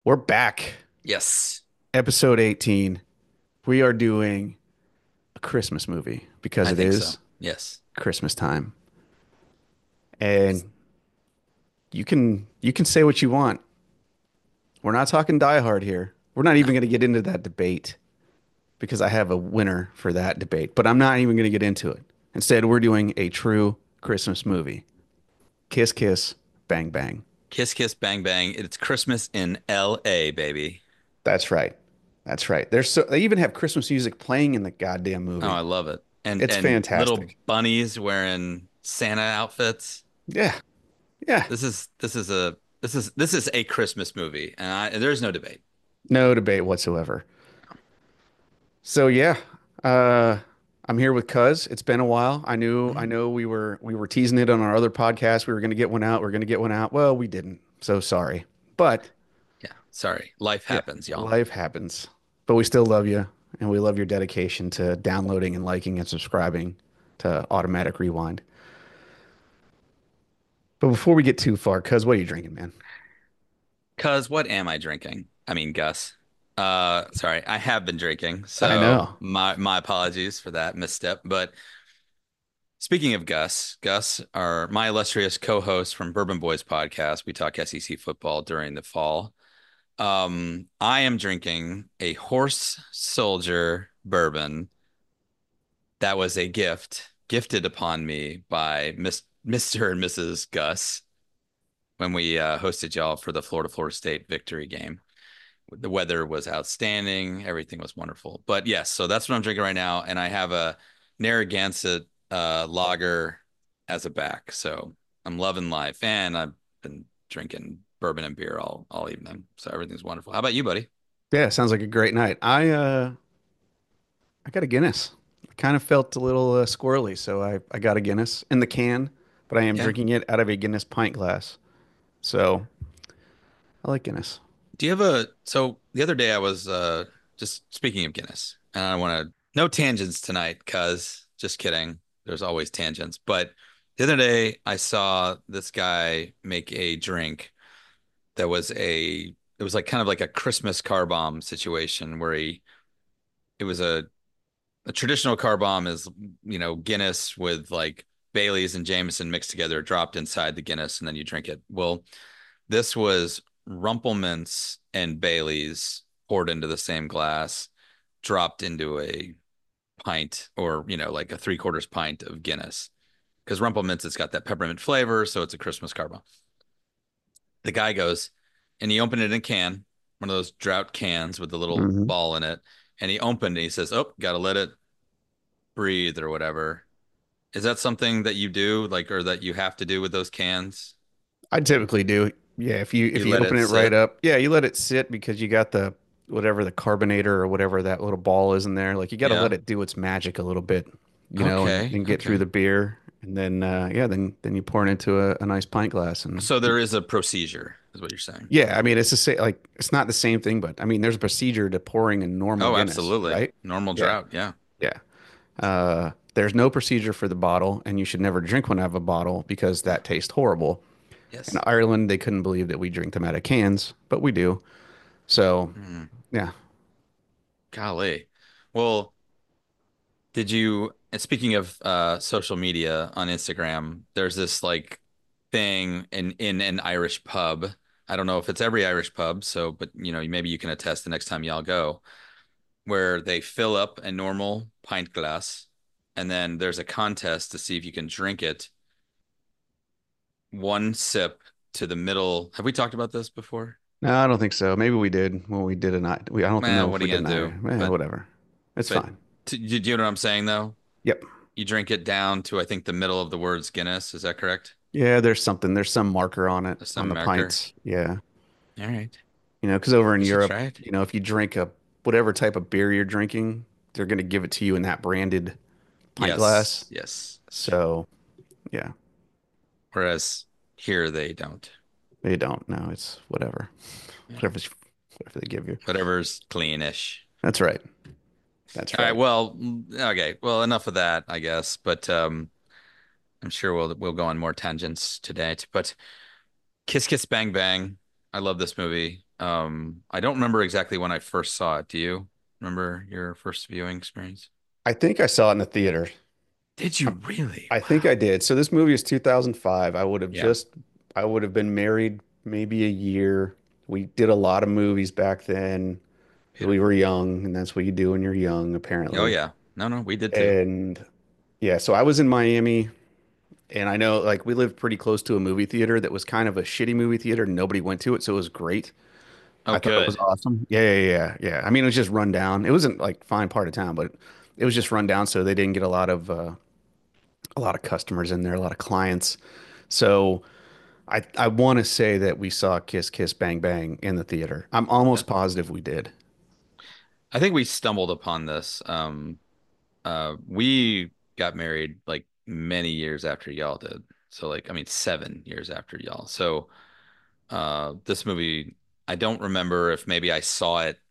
We're back. Yes, Episode 18. We are doing a Christmas movie because I it think so. is Yes. Christmas time. And you can say what you want. We're not talking Die Hard here. We're not even No. going to get into that debate because I have a winner for that debate, but I'm not even going to get into it. Instead, we're doing a true Christmas movie. Kiss Kiss Bang Bang. Kiss Kiss Bang Bang. It's Christmas in LA, baby. That's right. That's right. They even have Christmas music playing in the goddamn Oh, I movie. love it. And It's and little fantastic. bunnies wearing Santa outfits. Yeah. Yeah. This is a Christmas movie, and there's no debate. No debate whatsoever. So yeah, uh, I'm here with Cuz. It's been a while. I Mhm. know we were teasing it on our other podcast. We were going to get one out. We are going to get one out. Well, we didn't. So sorry. But Yeah, sorry. Life yeah, happens, y'all. life happens. But we still love you, and we love your dedication to downloading and liking and subscribing to Automatic Rewind. But before we get too far, Cuz, what are you drinking, man? Cuz what am I drinking? I mean, Gus. Sorry. I have been drinking, I so know. my apologies for that misstep. But speaking of Gus are my illustrious co-host from Bourbon Boys podcast. We talk SEC football during the fall. I am drinking a Horse Soldier bourbon that was a gift gifted upon me by Mr. and Mrs. Gus when we hosted y'all for the Florida State victory game. The weather was outstanding, everything was wonderful. But yes, so that's what I'm drinking right now, and I have a Narragansett lager as a back. So I'm loving life, and I've been drinking bourbon and beer all evening. So everything's wonderful. How about you, buddy? Yeah, sounds like a great night. I got a Guinness. I kind of felt a little squirrely, so I got a Guinness in the can, but I am Yeah. drinking it out of a Guinness pint glass. So I like Guinness. Do you have a so the other day I was just speaking of Guinness, and I want to no tangents tonight, cuz just kidding. There's always tangents. But the other day I saw this guy make a drink that was it was like kind of like a Christmas car bomb situation where it was a traditional car bomb is Guinness with like Bailey's and Jameson mixed together, dropped inside the Guinness, and then you drink it. Well, this was Rumplemints and Bailey's poured into the same glass, dropped into a pint or like a three-quarters pint of Guinness. Because Rumplemints, it's got that peppermint flavor, so it's a Christmas car bomb. The guy goes and he opened it in a can, one of those drought cans with the little Hmm. ball in it. And he opened it. He says, "Oh, gotta let it breathe or whatever." Is that something that you do, like, or that you have to do with those cans? I typically do. Yeah, if You you let open it it right sit? up, yeah, you let it sit because you got the whatever the carbonator or whatever that little ball is in there. Like you got to let Yeah. it do its magic a little bit, Okay. and get through Okay. the beer, and then yeah, then you pour it into a nice pint glass, and So there is a procedure, is what you're saying. yeah, I mean it's the same. Like it's not the same thing, but I mean there's a procedure to pouring a normal Oh, Guinness, absolutely. right? Normal Yeah, drought. Yeah. yeah. There's no procedure for the bottle, and you should never drink one out of a bottle because that tastes horrible. In Yes. Ireland, they couldn't believe that we drink them out of cans, but we do. So, Hmm. yeah, Golly. Well, did you, and speaking of social media on Instagram, there's this like thing in an Irish pub. I don't know if it's every Irish pub, so but maybe you can attest the next time y'all go, where they fill up a normal pint glass and then there's a contest to see if you can drink it one sip to the middle. Have we talked about this before? no, I don't think so. Maybe we did when we did a night. I don't know What if are we you did gonna an do? Iron. Yeah, But whatever. It's but fine. do you know what I'm saying though? Yep. You drink it down to I think the middle of the words Guinness. Is that correct? Yeah, there's something. There's some marker on it There's on some the marker. pints. Yeah. All right. Because over in We should Europe, try it. if you drink a whatever type of beer you're drinking, they're going to give it to you in that branded pint glass. Yes, yes. So, yeah, Whereas here they don't. they don't. No, it's whatever. Yeah. Whatever they give you. Whatever's cleanish. That's right. That's All right. right. Well, okay. Well, enough of that, I guess. But I'm sure we'll go on more tangents today. But Kiss Kiss Bang Bang. I love this movie. I don't remember exactly when I first saw it. Do you remember your first viewing experience? I think I saw it in the theater. Did you really? I think I Wow. did. So this movie is 2005. Yeah. I would have been married maybe a year. We did a lot of movies back then because we were Beautiful. young, and that's what you do when you're young, Oh apparently. yeah. No, no, we did too. And yeah, so I was in Miami, and I know like we lived pretty close to a movie theater that was kind of a shitty movie theater, and nobody went to it, so it was great. Oh, I thought it was good. awesome. Yeah. I mean, it was just run down. It wasn't like fine part of town, but it was just run down, so they didn't get a lot of customers in there, a lot of clients. So I want to say that we saw Kiss Kiss Bang Bang in the theater. I'm Yeah. almost positive we did. I think we stumbled upon this. We got married like many years after y'all did. So like, I mean, 7 years after y'all. So this movie, I don't remember if maybe I saw it.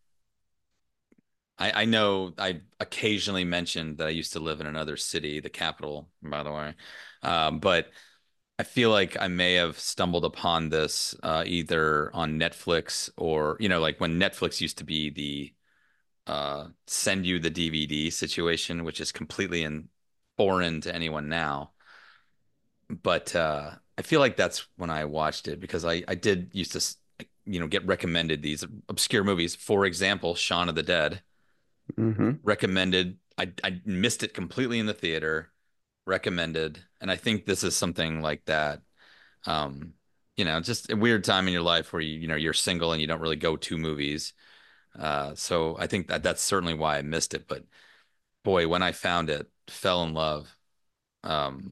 I know I occasionally mentioned that I used to live in another city, the capital, by the way. But I feel like I may have stumbled upon this either on Netflix or, like when Netflix used to be the send you the DVD situation, which is completely foreign to anyone now. But I feel like that's when I watched it because I did used to, get recommended these obscure movies. For example, Shaun of the Dead, Hmm. recommended. I missed it completely in the theater, recommended. And I think this is something like that. Um, just a weird time in your life where you're single and you don't really go to movies. So I think that that's certainly why I missed it. But boy, when I found it, fell in love. Um,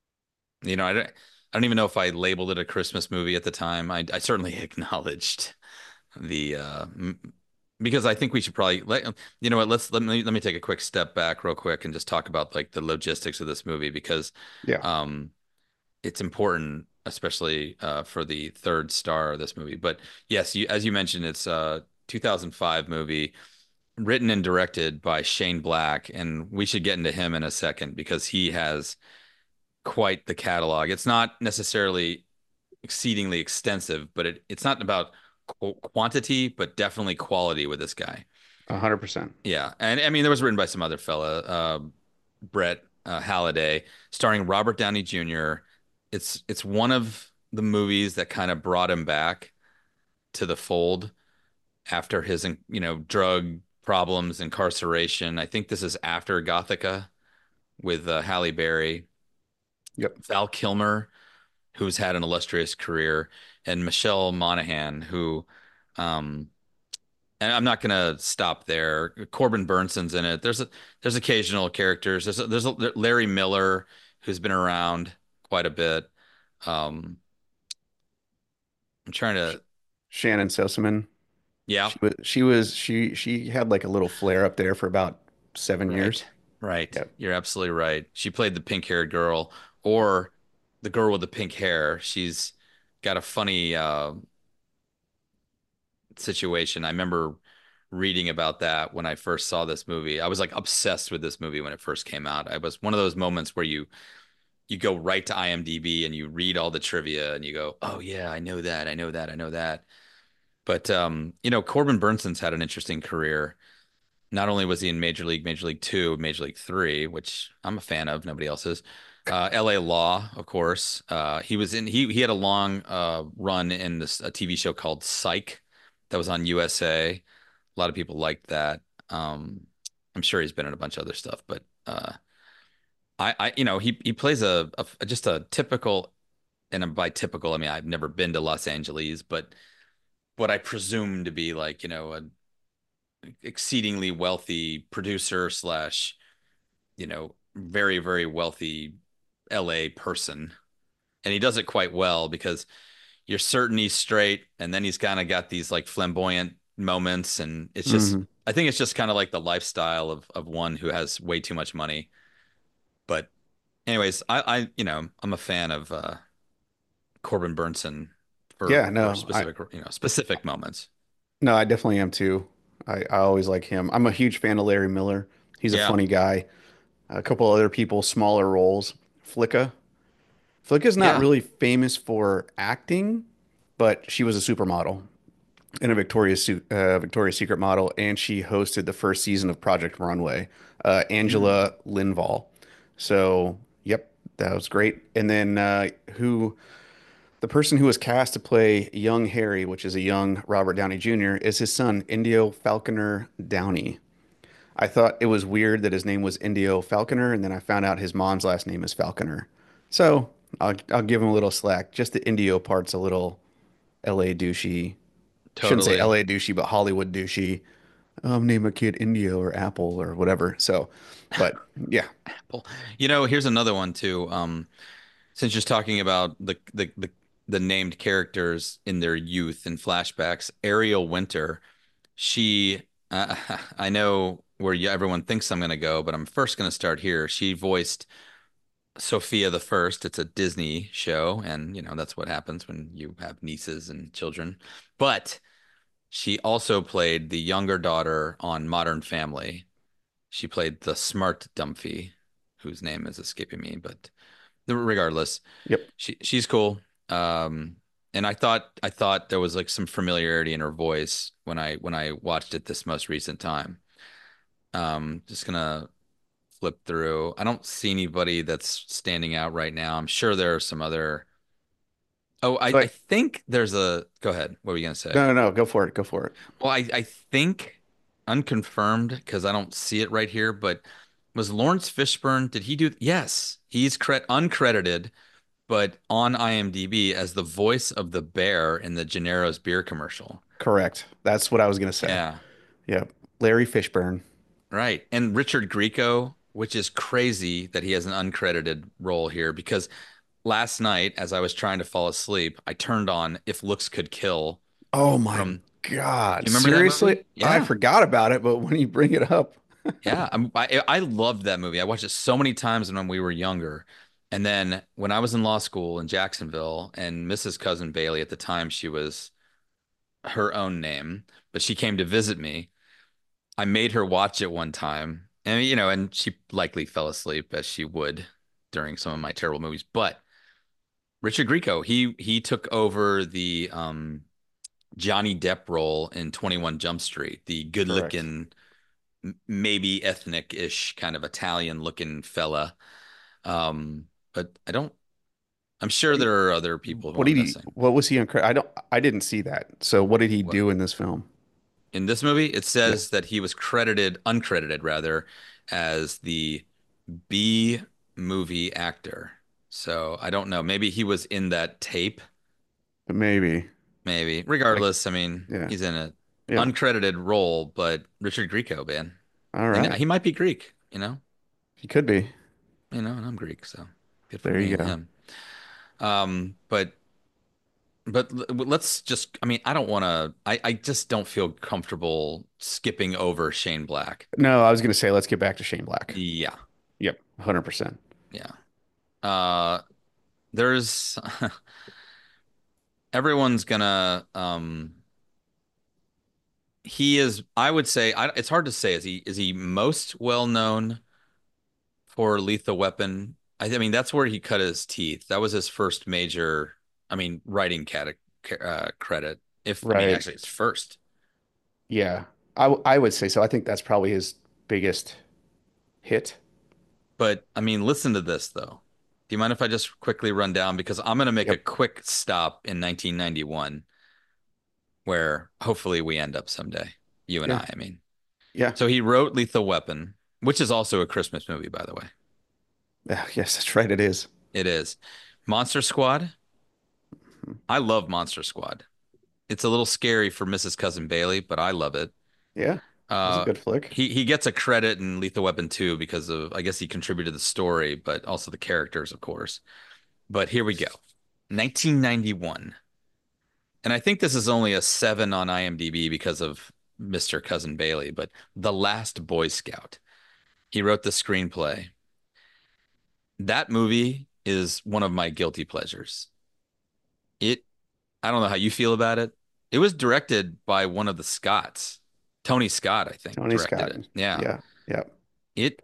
I don't even know if I labeled it a Christmas movie at the time. I certainly acknowledged the because I think we should probably you know what, let me take a quick step back real quick and just talk about like the logistics of this movie because Yeah. um it's important, especially for the third star of this movie. But yes, as you mentioned, it's a 2005 movie written and directed by Shane Black, and we should get into him in a second because he has quite the catalog. It's not necessarily exceedingly extensive, but it's not about quantity, but definitely quality with this guy. 100%. Yeah, and I mean, it was written by some other fella, Brett Halliday, starring Robert Downey Jr. It's one of the movies that kind of brought him back to the fold after his, drug problems, incarceration. I think this is after Gothica with Halle Berry, Yep. Val Kilmer, who's had an illustrious career, and Michelle Monaghan, who, um, and I'm not gonna stop there. Corbin Burnson's in it. There's occasional characters. There's a Larry Miller who's been around quite a bit. Um, I'm trying Sh- to, Shannon Sossaman. yeah, She had like a little flare up there for about 7 years. right, right. Yep. You're absolutely right. She played the pink-haired girl, or the girl with the pink hair. She's got a funny situation. I remember reading about that when I first saw this movie. I was like obsessed with this movie when it first came out. I was one of those moments where you go right to IMDb and you read all the trivia and you go, "Oh yeah, I know that. I know that. I know that." But Corbin Burnson's had an interesting career. Not only was he in Major League, Major League Two, Major League Three, which I'm a fan of, nobody else is. LA Law, of course. He had a long run in this a TV show called Psych that was on USA. A lot of people liked that. Um, I'm sure he's been in a bunch of other stuff, but he plays just a typical, and by typical, I mean I've never been to Los Angeles, but what I presume to be like, a exceedingly wealthy producer slash, very, very wealthy LA person. And he does it quite well because you're certain he's straight, and then he's kind of got these like flamboyant moments, and it's just Hmm. I think it's just kind of like the lifestyle of one who has way too much money. But anyways, I'm a fan of Corbin Burnson Yeah, for no, I specific moments. no, I definitely am too. I always like him. I'm a huge fan of Larry Miller. He's a Yeah. funny guy. A couple other people, smaller roles. Flicka. Flicka's not Yeah. really famous for acting, but she was a supermodel. and a Victoria's Secret model, and she hosted the first season of Project Runway. Mm. Angela Linval. So, yep, that was great. And then who the person who was cast to play young Harry, which is a young Robert Downey Jr., is his son, Indio Falconer Downey. I thought it was weird that his name was Indio Falconer, and then I found out his mom's last name is Falconer. So I'll give him a little slack. Just the Indio part's a little L.A. douchey. Shouldn't say Totally. L.A. douchey, but Hollywood douchey. Name a kid Indio or Apple or whatever. So, but yeah, Apple. Here's another one too. Since you're talking about the named characters in their youth and flashbacks, Ariel Winter, she I know where everyone thinks I'm going to go, but I'm first going to start here. She voiced Sophia the First. It's a Disney show, and that's what happens when you have nieces and children. But she also played the younger daughter on Modern Family. She played the smart Dumphy, whose name is escaping me, but regardless, yep. she's cool. Um, and I thought there was like some familiarity in her voice when I watched it this most recent time. Just gonna flip through. I don't see anybody that's standing out right now. I'm sure there are some other. Oh, I, So I think there's a. Go ahead. What were you gonna say? no, go for it. Go for it. Well, I think unconfirmed because I don't see it right here, but was Lawrence Fishburne, did he do? Yes, he's uncredited, but on IMDb as the voice of the bear in the Gennaro's beer commercial. Correct. That's what I was gonna say. Yeah, Yep. Larry Fishburne. right. And Richard Grieco, which is crazy that he has an uncredited role here because last night, as I was trying to fall asleep, I turned on If Looks Could Kill Oh my from, God. you remember that Seriously? movie? I Yeah. forgot about it, but when you bring it up, Yeah, I loved that movie. I watched it so many times when we were younger. And then when I was in law school in Jacksonville, and Mrs. Cousin Bailey at the time, she was her own name, but she came to visit me. I made her watch it one time, and she likely fell asleep as she would during some of my terrible movies. But Richard Grieco, he took over the Johnny Depp role in 21 Jump Street, the correct. good-looking, maybe ethnic-ish kind of Italian-looking fella. But I'm sure He- there are other people who What I'm did he, missing. what was he on? I didn't see that. So what did he What do in this film? in this movie, it Yeah, says that he was uncredited rather, as the B movie actor. So I don't know. Maybe he was in that tape. maybe. Maybe. Like, Regardless, I mean, yeah, he's in an yeah. uncredited role, but Richard Grieco, man. All And right. he might be Greek. He could be. And I'm Greek, so good for There me you and go. him. But let's just, I mean, I don't want to, I just don't feel comfortable skipping over Shane Black. No, I was gonna say let's get back to Shane Black. Yeah, Yep, 100%. yeah. Uh, there's everyone's gonna, he is, I would say, it's hard to say. Is he most well known for Lethal Weapon? I mean, that's where he cut his teeth. That was his first major, I mean, writing credit. I mean, Right. actually, it's first. Yeah. I would say so. I think that's probably his biggest hit. But I mean, listen to this though. Do you mind if I just quickly run down? Because I'm going to make a Yep. quick stop in 1991 where hopefully we end up someday. You and Yeah. I mean. Yeah. So he wrote Lethal Weapon, which is also a Christmas movie, by the way. Yeah, yes, that's right. It is. It is. Monster Squad. I love Monster Squad. It's a little scary for Mrs. Cousin Bailey, but I love it. Yeah. That's a Uh, good flick. he gets a credit in Lethal Weapon 2 because of, I guess he contributed the story, but also the characters, of course. But here we go. 1991. And I think this is only a 7 on IMDb because of Mr. Cousin Bailey, but The Last Boy Scout. He wrote the screenplay. That movie is one of my guilty pleasures. It, I don't know how you feel about it. It was directed by one of the Scotts. Tony Scott, I think, Tony directed Scott. it. Yeah. Yeah. Yeah. It,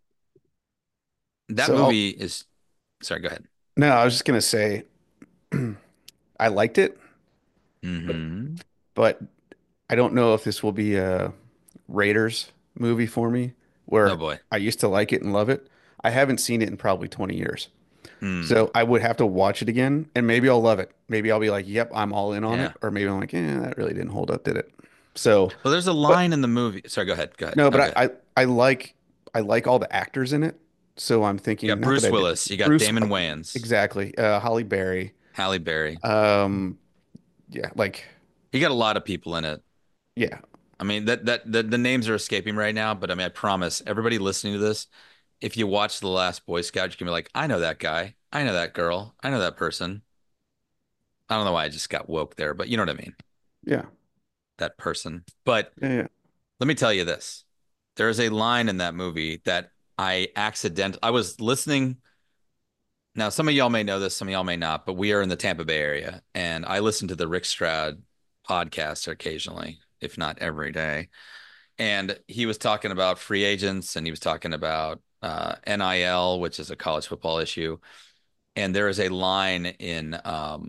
that So I'll, movie is, sorry, go ahead. no, I was just gonna say I liked it, but Hmm. but I don't know if this will be a Raiders movie for me, Oh where boy. I used to like it and love it. I haven't seen it in probably 20 years. Hmm. So I would have to watch it again, and maybe I'll love it. Maybe I'll be like, "Yep, I'm all in on it," Yeah. or maybe I'm like, that really didn't hold up, did it?" So, Well, there's a but line in the movie. Sorry, go ahead. Go ahead. no, No, go but ahead. I like all the actors in it. So I'm You thinking, got not that Bruce I did Willis. You got Bruce Damon Wayans, exactly, Holly Berry, Halle Berry. um, yeah, like You got a lot of people in it. yeah. I mean, the names are escaping right now, but I mean, I promise everybody listening to this, if you watch The Last Boy Scout, you can be like, I know that guy. I know that girl. I know that person. I don't know why I just got woke there, but you know what I mean. Yeah. That person. But Yeah, yeah. let me tell you this. There is a line in that movie that I was listening. Now, some of y'all may know this, some of y'all may not, but we are in the Tampa Bay area, and I listen to the Rick Stroud podcast occasionally, if not every day. And he was talking about free agents, and he was talking about NIL, which is a college football issue. And there is a line in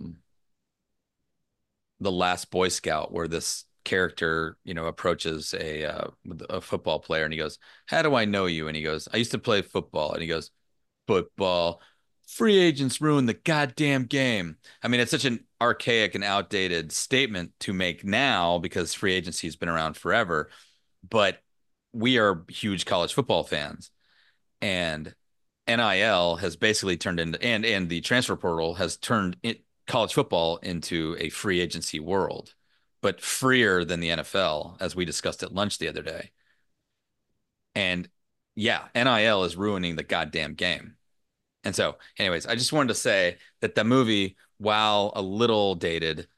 The Last Boy Scout where this character, approaches a football player, and he goes, "How do I know you?" And he goes, "I used to play football." And he goes, "Football. Free agents ruin the goddamn game." I mean, it's such an archaic and outdated statement to make now because free agency has been around forever, but we are huge college football fans, and NIL has basically turned into and the transfer portal has turned college football into a free agency world, but freer than the NFL, as we discussed at lunch the other day. And yeah, NIL is ruining the goddamn game. And so, anyways, I just wanted to say that the movie, while a little dated,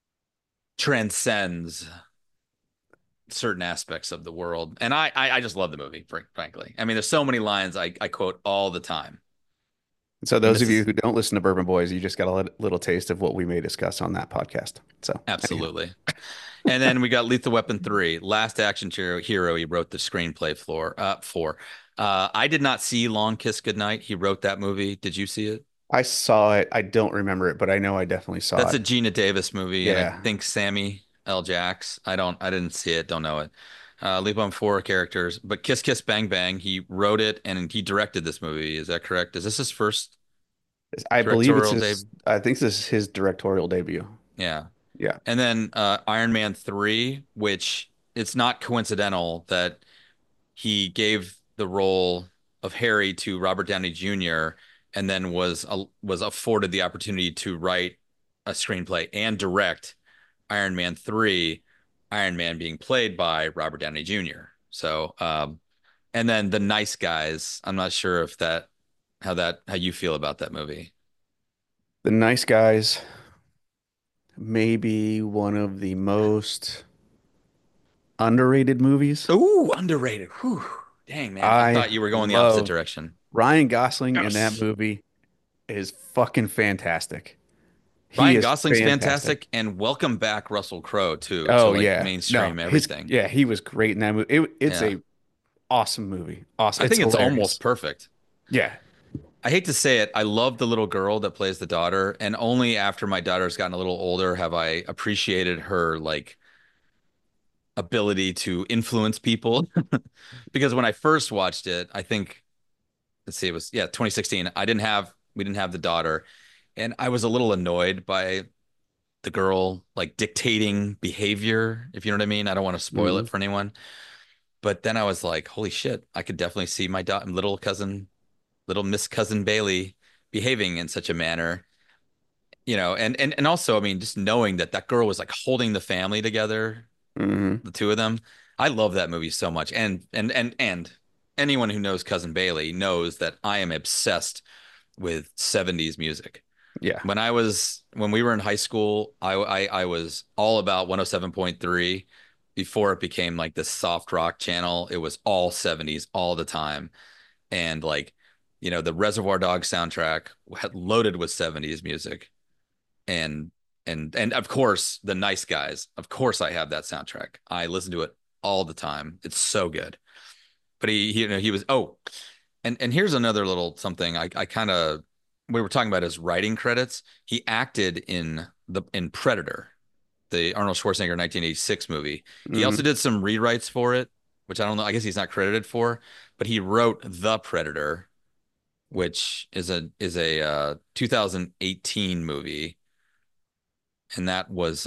transcends certain aspects of the world. And I just love the movie, frankly. I mean, there's so many lines I quote all the time. So And those this of you is who don't listen to Bourbon Boys, you just got a little taste of what we may discuss on that podcast. So anyhow, absolutely. And then we got Lethal Weapon 3, Last Action Hero. He wrote the screenplay for. I did not see Long Kiss Goodnight. He wrote that movie. Did you see it? I saw it. I don't remember it, but I know I definitely saw That's it. a Gina Davis movie, and I Yeah. think Sammy L. Jax. I didn't see it. Don't know it. Leap on four characters, but Kiss Kiss Bang Bang. He wrote it and he directed this movie. Is that correct? Is this his first I believe it's directorial his, debut? I think this is his directorial debut. Yeah. Yeah. And then Iron Man 3, which it's not coincidental that he gave the role of Harry to Robert Downey Jr. and then was afforded the opportunity to write a screenplay and direct Iron Man 3, Iron Man being played by Robert Downey Jr. So, and then The Nice Guys. I'm not sure if how you feel about that movie. The Nice Guys may be one of the most underrated movies. Ooh, underrated. Whew. Dang, man. I I thought you were going the opposite love direction. Ryan Gosling in that Yes. movie is fucking fantastic. He Ryan is Gosling's fantastic. fantastic, and welcome back Russell Crowe too to Oh like yeah. No, mainstream his everything. yeah, he was great in that movie. It's Yeah. a awesome movie. Awesome. I It's think it's almost hilarious. perfect. Yeah. I hate to say it, I love the little girl that plays the daughter, and only after my daughter's gotten a little older have I appreciated her like ability to influence people. Because when I first watched it, I think let's see, it was 2016. We didn't have the daughter, and I was a little annoyed by the girl like dictating behavior, if you know what I mean. I don't want to spoil Hmm. it for anyone. But then I was like, holy shit, I could definitely see my little Miss Cousin Bailey behaving in such a manner, and also, I mean, just knowing that that girl was like holding the family together, Hmm. the two of them. I love that movie so much. And anyone who knows Cousin Bailey knows that I am obsessed with 70s music. Yeah. When we were in high school, I was all about 107.3 before it became like this soft rock channel. It was all 70s all the time. And like, the Reservoir Dogs soundtrack had loaded with 70s music. And and of course, The Nice Guys. Of course I have that soundtrack. I listen to it all the time. It's so good. But he was and here's another little something I kind of we were talking about his writing credits. He acted in Predator. the Arnold Schwarzenegger 1986 movie. He also Hmm. did some rewrites for it, which I don't know. I guess he's not credited for, but he wrote The Predator, which is a 2018 movie, and that was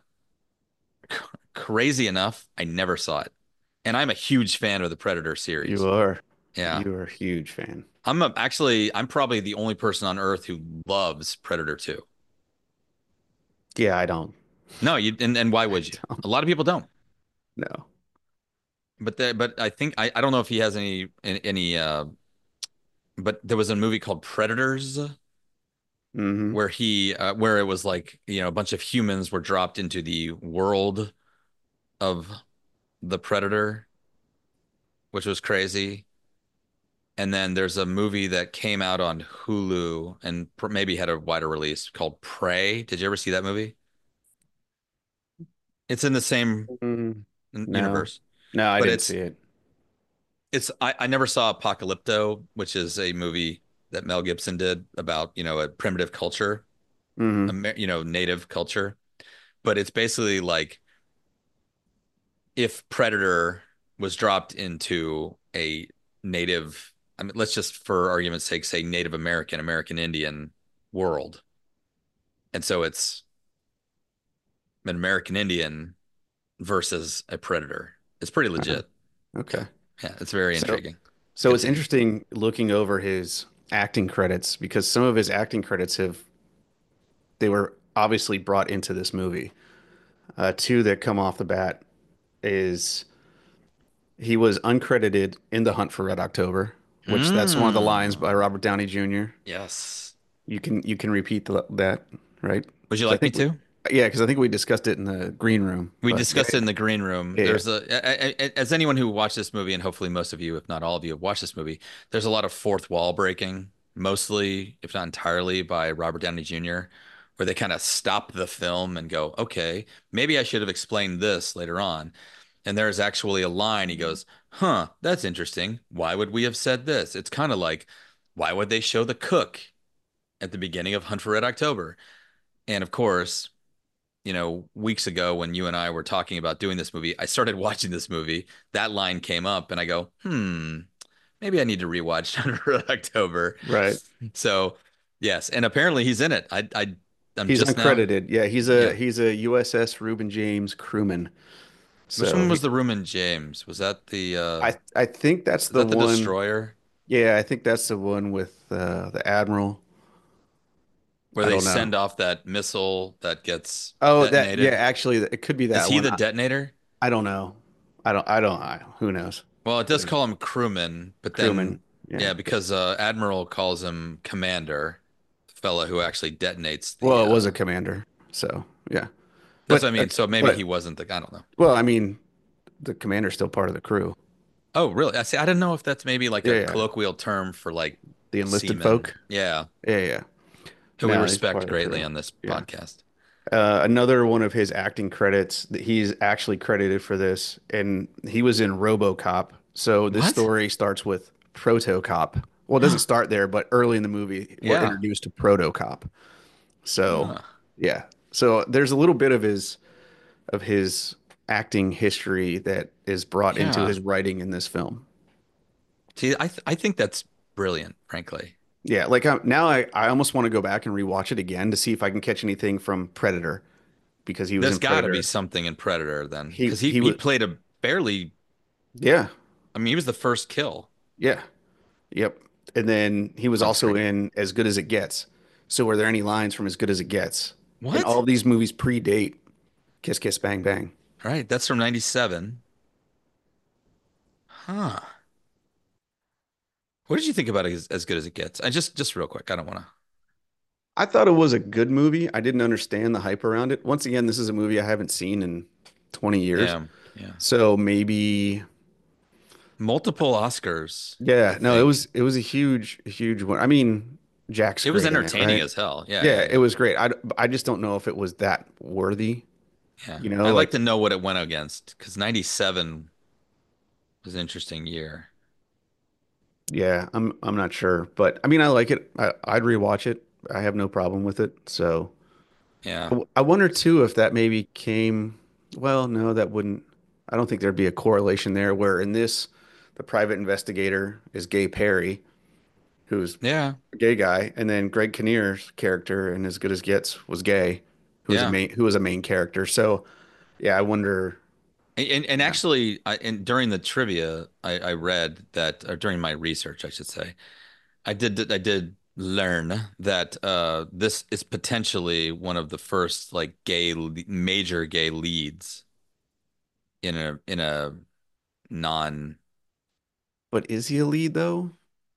crazy enough. I never saw it, and I'm a huge fan of the Predator You series. are. Yeah, You are a huge fan. I'm probably the only person on Earth who loves Predator 2. Yeah, I don't. No, you and why I would you? don't A lot of people don't. know. But I think I don't know if he has any but there was a movie called Predators Hmm. where where it was like, a bunch of humans were dropped into the world of the Predator, which was crazy. And then there's a movie that came out on Hulu and maybe had a wider release called Prey. Did you ever see that movie? It's in the same Mm, no, universe, no, I but didn't see it. I never saw Apocalypto, which is a movie that Mel Gibson did about, a primitive culture, Hmm. native culture. But it's basically like if Predator was dropped into a native, I mean, let's just for argument's sake say Native American, American Indian world. And so it's an American Indian versus a predator. It's pretty Uh-huh. legit. Okay. Yeah, it's very So, intriguing. so it's Continue. interesting looking over his acting credits because some of his acting credits they were obviously brought into this movie. Two that come off the bat is he was uncredited in The Hunt for Red October, which that's one of the lines by Mm. Robert Downey Jr. Yes. You can repeat that, right? Would you Because I like me think we, to? yeah, because I think we discussed it in the green room. We But discussed it in the green room. yeah, yeah. There's as anyone who watched this movie, and hopefully most of you, if not all of you, have watched this movie, there's a lot of fourth wall breaking, mostly, if not entirely, by Robert Downey Jr., where they kind of stop the film and go, okay, maybe I should have explained this later on. And there's actually a line he goes, huh, that's interesting. Why would we have said this? It's kind of like, why would they show the cook at the beginning of Hunt for Red October? And of course, weeks ago when you and I were talking about doing this movie, I started watching this movie. That line came up, and I go, maybe I need to rewatch Hunt for Red October. Right. So, yes, and apparently he's in it. I'm He's just now, uncredited. Yeah, he's yeah. a USS Reuben James crewman. Which So one was the Reuben James? Was that I think that's is the that the one. destroyer Yeah, I think that's the one with the Admiral. where I they don't know. send off that missile that gets Oh, that yeah, detonated? actually, it could be Is that he one. the detonator? I don't know. Who knows? Well, it does call him crewman, but Crewman. then Yeah. yeah, because Admiral calls him commander, the fella who actually detonates the Well, it was a commander. So yeah. that's what I But mean. So maybe he but wasn't the I don't know. well, I mean, the commander's still part of the crew. Oh, really? I see. I didn't know if that's maybe like Yeah, a yeah. colloquial term for like The enlisted seamen. folk. Yeah, Yeah, yeah. who we No, he's part respect of the greatly crew. on this Yeah. podcast. Another one of his acting credits that he's actually credited for this, and he was in RoboCop. So this What? story starts with Protocop. Well, it doesn't start there, but early in the movie, we're Yeah. introduced to Protocop. So, Huh. yeah. So there's a little bit of his acting history that is brought into Yeah. his writing in this film. See, I think that's brilliant, frankly. Yeah, like now I almost want to go back and rewatch it again to see if I can catch anything from Predator because he was There's in got to be Predator. something in Predator then, because he He he was played a fairly. yeah, I mean, he was the first kill. yeah. Yep. And then he was On also screen. in As Good as It Gets. So were there any lines from As Good as It Gets? And all What? of these movies predate Kiss Kiss Bang Bang. All right, that's from 97. Huh. What did you think about it as good as it gets? I just real quick. I don't want to. I thought it was a good movie. I didn't understand the hype around it. Once again, this is a movie I haven't seen in 20 years. Yeah. Yeah. So maybe Multiple Oscars, I yeah, no, it think. was a huge one. I mean, Jack's It was great in it, entertaining right? as hell. Yeah, Yeah, yeah, it yeah. was great. I just don't know if it was that worthy, Yeah. you know, I'd like like to know what it went against because 97 was an interesting year. yeah, I'm not sure, but I mean, I like it. I'd rewatch it. I have no problem with it. So, Yeah. I wonder too if that maybe came, well, no, that wouldn't, I don't think there'd be a correlation there where in this, the private investigator is Gay Perry, who's Yeah. a gay guy, and then Greg Kinnear's character in As Good as Gets was gay, Yeah. who was a main character. So yeah, I wonder, And yeah. actually, and during the trivia, I read that, or during my research, I should say, I did learn that this is potentially one of the first like major gay leads in a non. But is he a lead though?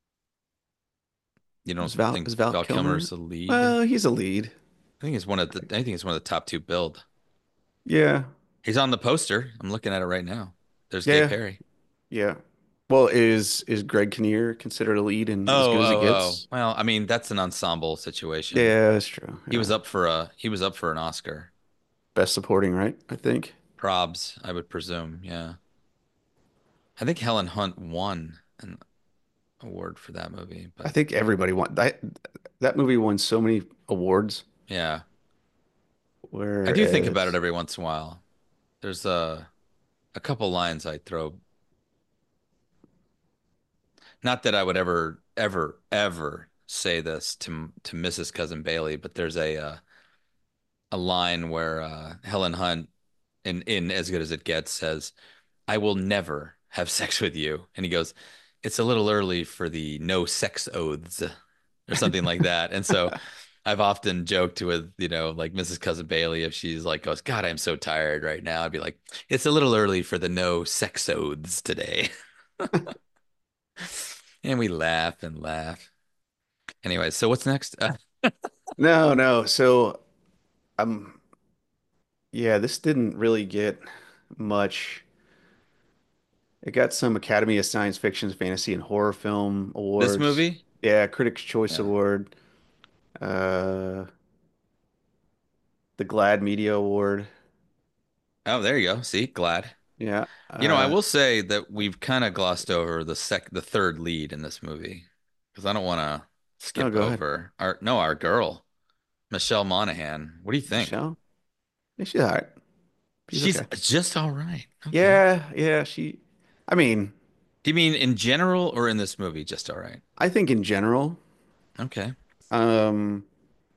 You don't think Is Val Val Kilmer? Kilmer's a lead? Well, he's a lead. I think it's one of the top two billed. Yeah. He's on the poster. I'm looking at it right now. There's Gay Yeah. Perry. Yeah. Well, is Greg Kinnear considered a lead in As Oh, Good as It oh, oh. Gets? Well, I mean, that's an ensemble situation. Yeah, that's true. Yeah. He was up for an Oscar. Best supporting, right? I think. Probs, I would presume. Yeah. I think Helen Hunt won an award for that movie, I but think everybody won that. That movie won so many awards, yeah. I do think about it whereas every once in a while. There's a couple lines I throw. Not that I would ever say this to Mrs. Cousin Bailey, but there's a line where Helen Hunt in As Good as It Gets says, "I will never have sex with you," and he goes, "It's a little early for the no sex oaths," or something like that. And so I've often joked with, like Mrs. Cousin Bailey, if she's like goes, "God, I'm so tired right now," I'd be like, "It's a little early for the no sex oaths today." And we laugh and laugh. Anyway, so what's next? no, no. So um, yeah, this didn't really get much. It got some Academy of Science Fiction, Fantasy, and Horror Film This awards. movie? Yeah, Critics' Choice Yeah. Award, uh, the GLAAD Media Award. Oh, there you go. See, glad. Yeah. I will say that we've kind of glossed over the third lead in this movie because I don't want to No, skip go ahead, over our girl, Michelle Monaghan. What do you think? Michelle. Yeah, she's all right. She's She's okay. just all right. Okay. Yeah, yeah. I mean, Do you mean in general or in this movie? Just all right. I think in general, Okay. um,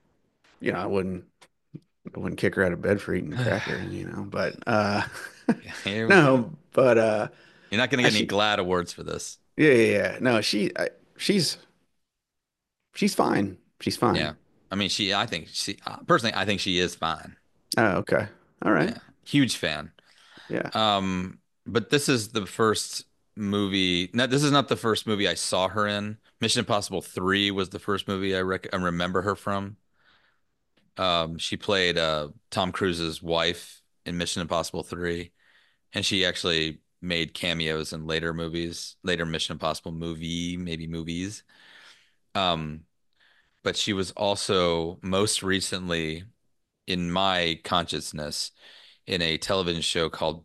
I wouldn't kick her out of bed for eating cracker, but Here we go. no, but You're not going to get any she, GLAAD awards for this. yeah, yeah, yeah. No, she's she's fine. She's fine. Yeah. I mean, I think personally, I think she is fine. Oh, okay. All right. Yeah. Huge fan. Yeah. But this is the first movie. No, this is not the first movie I saw her in. Mission Impossible 3 was the first movie I remember her from. She played Tom Cruise's wife in Mission Impossible 3, and she actually made cameos in later Mission Impossible maybe movies. Um, but she was also most recently in my consciousness in a television show called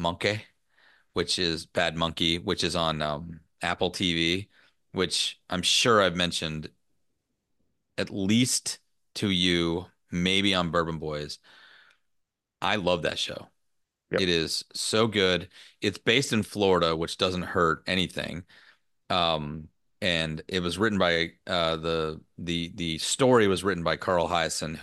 Bad Monkey, which is on Apple TV, which I'm sure I've mentioned at least to you, maybe on Bourbon Boys. I love that show. Yep. It is so good. It's based in Florida, which doesn't hurt anything. Um, and it was written by the story was written by Carl Hyacin,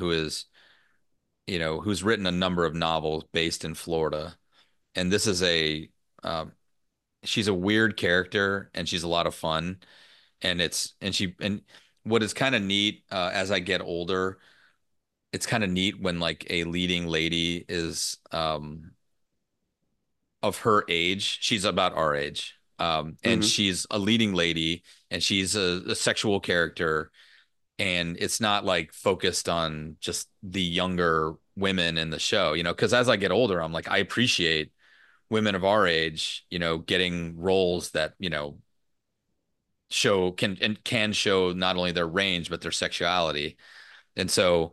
who's written a number of novels based in Florida. And this is uh, she's a weird character and she's a lot of fun. And what is kind of neat as I get older, it's kind of neat when like a leading lady is of her age. She's about our age. And Hmm. she's a leading lady and she's a sexual character. And it's not like focused on just the younger women in the show, because as I get older, I'm like, I appreciate women of our age, getting roles that, can show not only their range, but their sexuality. And so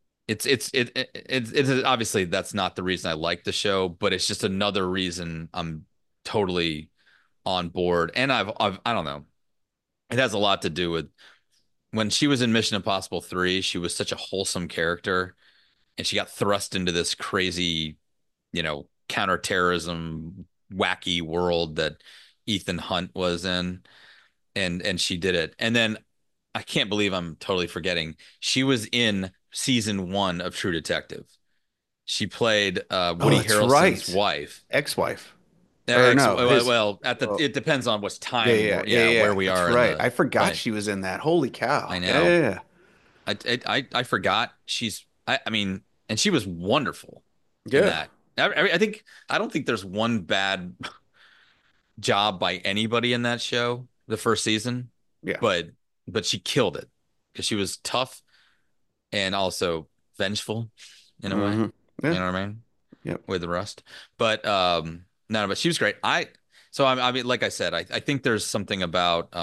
it's obviously that's not the reason I like the show, but it's just another reason I'm totally on board. And I don't know. It has a lot to do with when she was in Mission Impossible 3, she was such a wholesome character and she got thrust into this crazy, counterterrorism wacky world that Ethan Hunt was in, and she did it. And then I can't believe I'm totally forgetting. She was in season 1 of True Detective. She played Oh, Woody that's Harrelson's right. wife. Ex-wife. Or no, his. Well, Oh, it depends on what's yeah, time, yeah, yeah, yeah, yeah. where we That's are in right. the. I forgot But she was in that. Holy I cow. Yeah, know. yeah, yeah. I forgot I mean, and she was wonderful in Yeah. that. I think I don't think there's one bad job by anybody in that show, the first season, Yeah. but she killed it because she was tough and also vengeful in a way. Hmm. You Yeah. know what I mean? Yep. With the rust. But no, but she was great. I mean, like I said, I think there's something about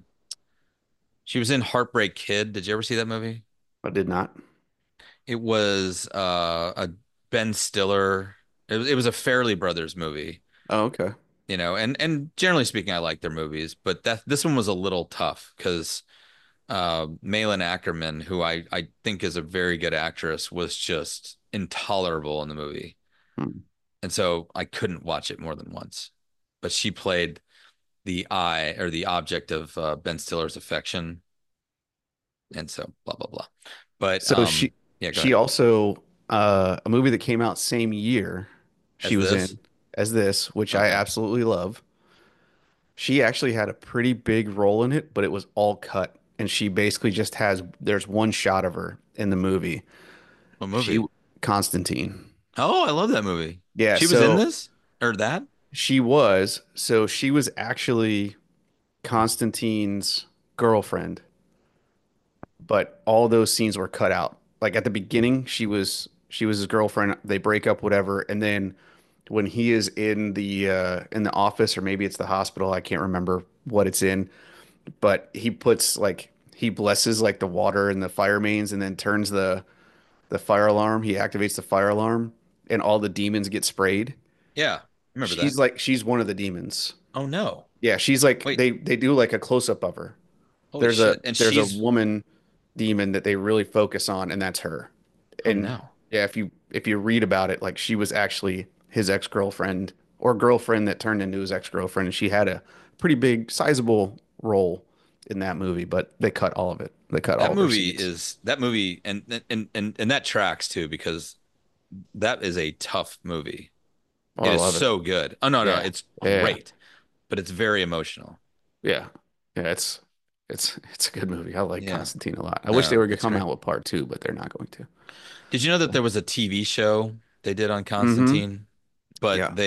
she was in Heartbreak Kid. Did you ever see that movie? I did not. It was a Ben Stiller. It was a Farrelly Brothers movie, Oh, okay. and generally speaking, I like their movies, but this one was a little tough because Malin Ackerman, who I think is a very good actress, was just intolerable in the movie, Hmm. and so I couldn't watch it more than once. But she played the eye or the object of Ben Stiller's affection, and so blah blah blah. But So yeah, go she ahead. also a movie that came out same year she As was this, in as this, which I okay. absolutely love. She actually had a pretty big role in it, but it was all cut. And she basically just there's one shot of her in the movie. What She, movie? Constantine. Oh, I love that movie. Yeah, She was in so this or that? she was actually Constantine's girlfriend, but all those scenes were cut out. Like at the beginning, she was his girlfriend. They break up, whatever, and then when he is in the office or maybe it's the hospital, I can't remember what it's in, but he blesses like the water and the fire mains and then turns the fire alarm. He activates the fire alarm and all the demons get sprayed. Yeah, I remember that. She's one of the demons. Oh no. Yeah, she's like Wait, they do like a close up of her. holy There's a shit. And there's a she's woman demon that they really focus on, and that's her. oh And no. yeah, if you read about it, like she was actually his ex-girlfriend or girlfriend that turned into his ex-girlfriend, and she had a pretty big, sizable role in that movie, but they cut all of it. They cut all of her scenes. That movie and that tracks too because that is a tough movie. Oh, It I is love it. so good. Oh no, Yeah, it's yeah, great, but it's very emotional. yeah, yeah. It's a good movie. I like Yeah. Constantine a lot. I wish they No, were gonna it's come great. out with part two, but they're not going to. Did you know that there was a TV show they did on Mm-hmm. Constantine? But Yeah.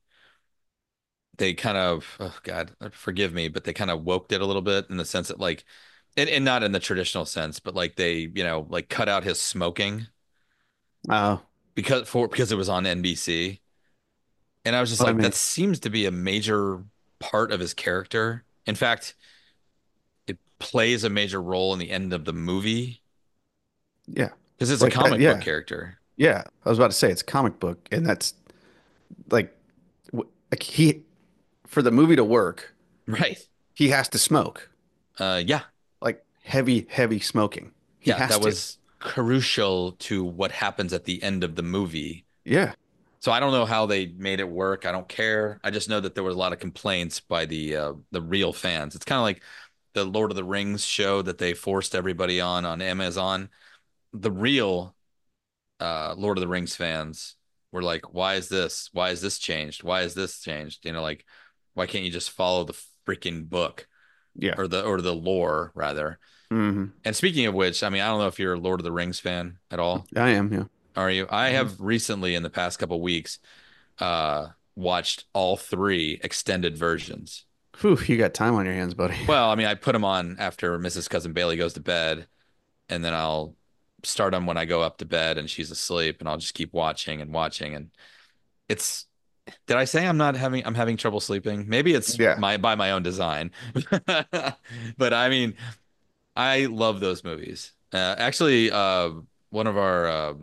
they kind of, oh God, forgive me, but they kind of woked it a little bit in the sense that like, and not in the traditional sense, but like they, like cut out his smoking Oh, because it was on NBC. And I was just well, I like, mean, that seems to be a major part of his character. In fact, it plays a major role in the end of the movie yeah, because it's a like that. comic book Yeah, character. yeah. I was about to say it's a comic book, and that's like, like he for the movie to work, Right. he has to smoke, Yeah. like heavy, heavy smoking. He Yeah. has That to. was crucial to what happens at the end of the movie. Yeah. So I don't know how they made it work. I don't care. I just know that there was a lot of complaints by the real fans. It's kind of like the Lord of the Rings show that they forced everybody on Amazon. The real Lord of the Rings fans were like, "Why is this? Why is this changed? Why is this changed?" Like, why can't you just follow the freaking book Yeah. or the lore rather? Hmm. And speaking of which, I mean, I don't know if you're a Lord of the Rings fan at all. I am. Yeah. Are you? I Mhm. have recently in the past couple weeks watched all three extended versions. Whew, you got time on your hands, buddy. Well, I mean, I put them on after Mrs. Cousin Bailey goes to bed, and then I'll start them when I go up to bed and she's asleep, and I'll just keep watching and watching. And it's, did I say I'm having trouble sleeping? Maybe it's Yeah. my by my own design. But I mean, I love those movies. Actually, one of our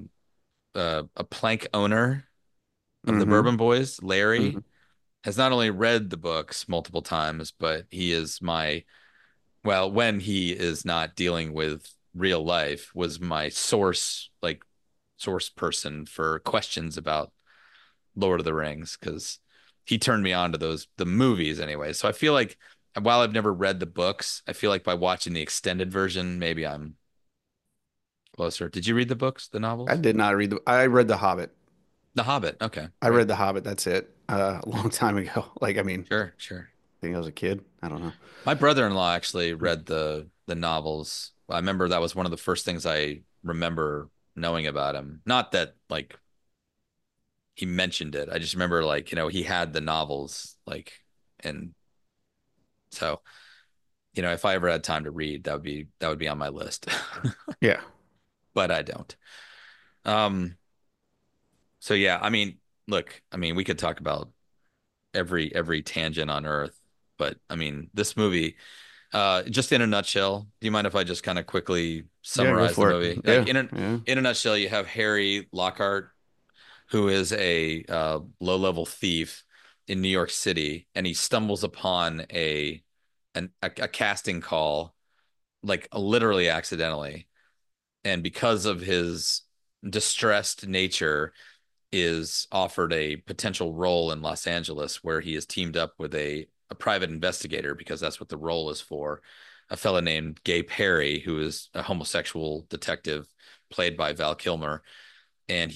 a plank owner of the Hmm. Bourbon Boys, Hmm. Larry, has not only read the books multiple times, but he is well, when he is not dealing with real life, was my source, like source person for questions about Lord of the Rings because he turned me on to the movies anyway. So I feel like while I've never read the books, I feel like by watching the extended version, maybe I'm closer. Did you read the books, the I novels? did not read I read The Hobbit. The Hobbit. Okay, I great. read The Hobbit. That's it. A long time ago. Like, I mean, Sure, sure. I think I was a kid. I don't know. My brother-in-law actually read the novels. I remember that was one of the first things I remember knowing about him. Not that like he mentioned it. I just remember like, he had the novels like and so, if I ever had time to read, that would be on my list. Yeah. But I don't. Um so yeah, I mean, look, I mean, we could talk about every tangent on earth, but I mean, this movie just in a nutshell, do you mind if I just kind of quickly Yeah, go summarize the for it. movie? Like Yeah. Yeah. in a nutshell, you have Harry Lockhart, who is a low-level thief in New York City, and he stumbles upon a casting call, like literally accidentally, and because of his distressed nature, is offered a potential role in Los Angeles where he is teamed up with a private investigator because that's what the role is for. A fella named Gay Perry, who is a homosexual detective played by Val Kilmer. And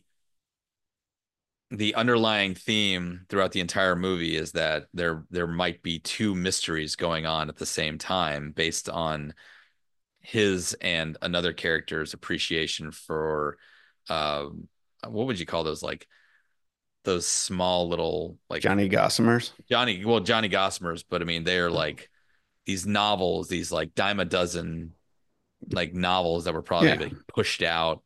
the underlying theme throughout the entire movie is that there might be two mysteries going on at the same time based on his and another character's appreciation for um what would you call those, like those small little like Johnny Gossamers. Johnny Gossamers, but I mean they're like these novels, these like dime a dozen like novels that were probably Yeah. like pushed out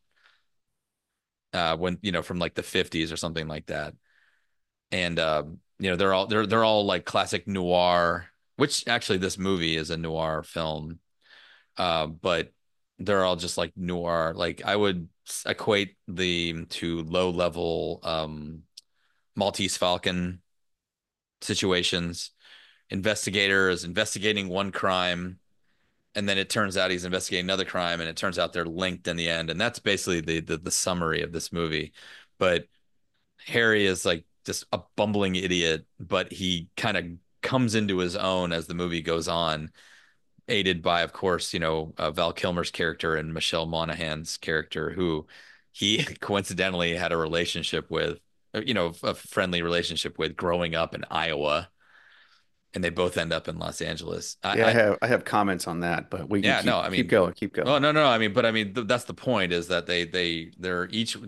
when from like the 50s or something like that. And they're all like classic noir, which actually this movie is a noir film. But they're all just like noir. Like I would equate the to low level Maltese Falcon situations. Investigator is investigating one crime, and then it turns out he's investigating another crime, and it turns out they're linked in the end. And that's basically the summary of this movie. But Harry is like just a bumbling idiot, but he kind of comes into his own as the movie goes on, aided by, of course, Val Kilmer's character and Michelle Monaghan's character, who he coincidentally had a relationship with, a friendly relationship with growing up in Iowa, and they both end up in Los Angeles. Yeah, I have comments on that, but we can Yeah, no, I keep mean, going, keep well, going. no, no, I mean, but I mean, that's the point is that they're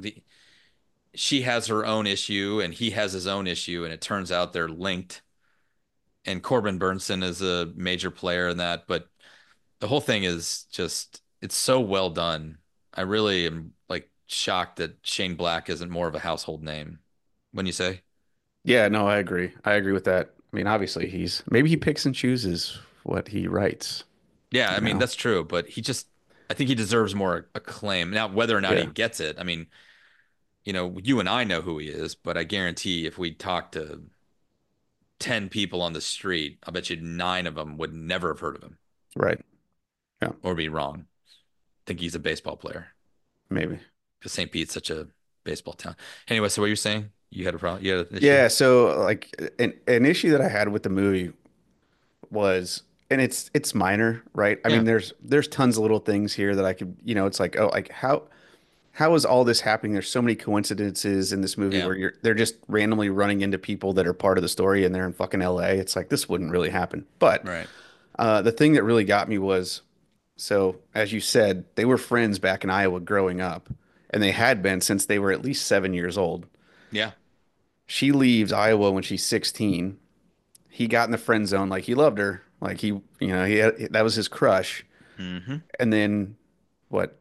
she has her own issue and he has his own issue, and it turns out they're linked. And Corbin Burnson is a major player in that, but the whole thing is just it's so well done. I really am like shocked that Shane Black isn't more of a household name. When you say, Yeah, no, I agree. I agree with that. I mean, obviously maybe he picks and chooses what he writes, yeah, I you mean know? that's true, but I think he deserves more acclaim. Now, whether or not he Yeah, gets it, I mean, you and I know who he is, but I guarantee if we talk to 10 people on the street, I bet you nine of them would never have heard of him right. Yeah, or be wrong. Think he's a baseball player maybe. because St. Pete's such a baseball town. Anyway, so what you're saying? You had a problem? You had an issue? Yeah, so like an issue that I had with the movie was, and it's minor, right? I Yeah, mean, there's tons of little things here that I could, it's like, oh, like how is all this happening? There's so many coincidences in this movie yeah, where they're just randomly running into people that are part of the story and they're in fucking LA. It's like this wouldn't really happen. But right. the thing that really got me was, so as you said, they were friends back in Iowa growing up, and they had been since they were at least 7 years old. Yeah. She leaves Iowa when she's 16. He got in the friend zone, like he loved her, like that was his crush. Hmm. And then what,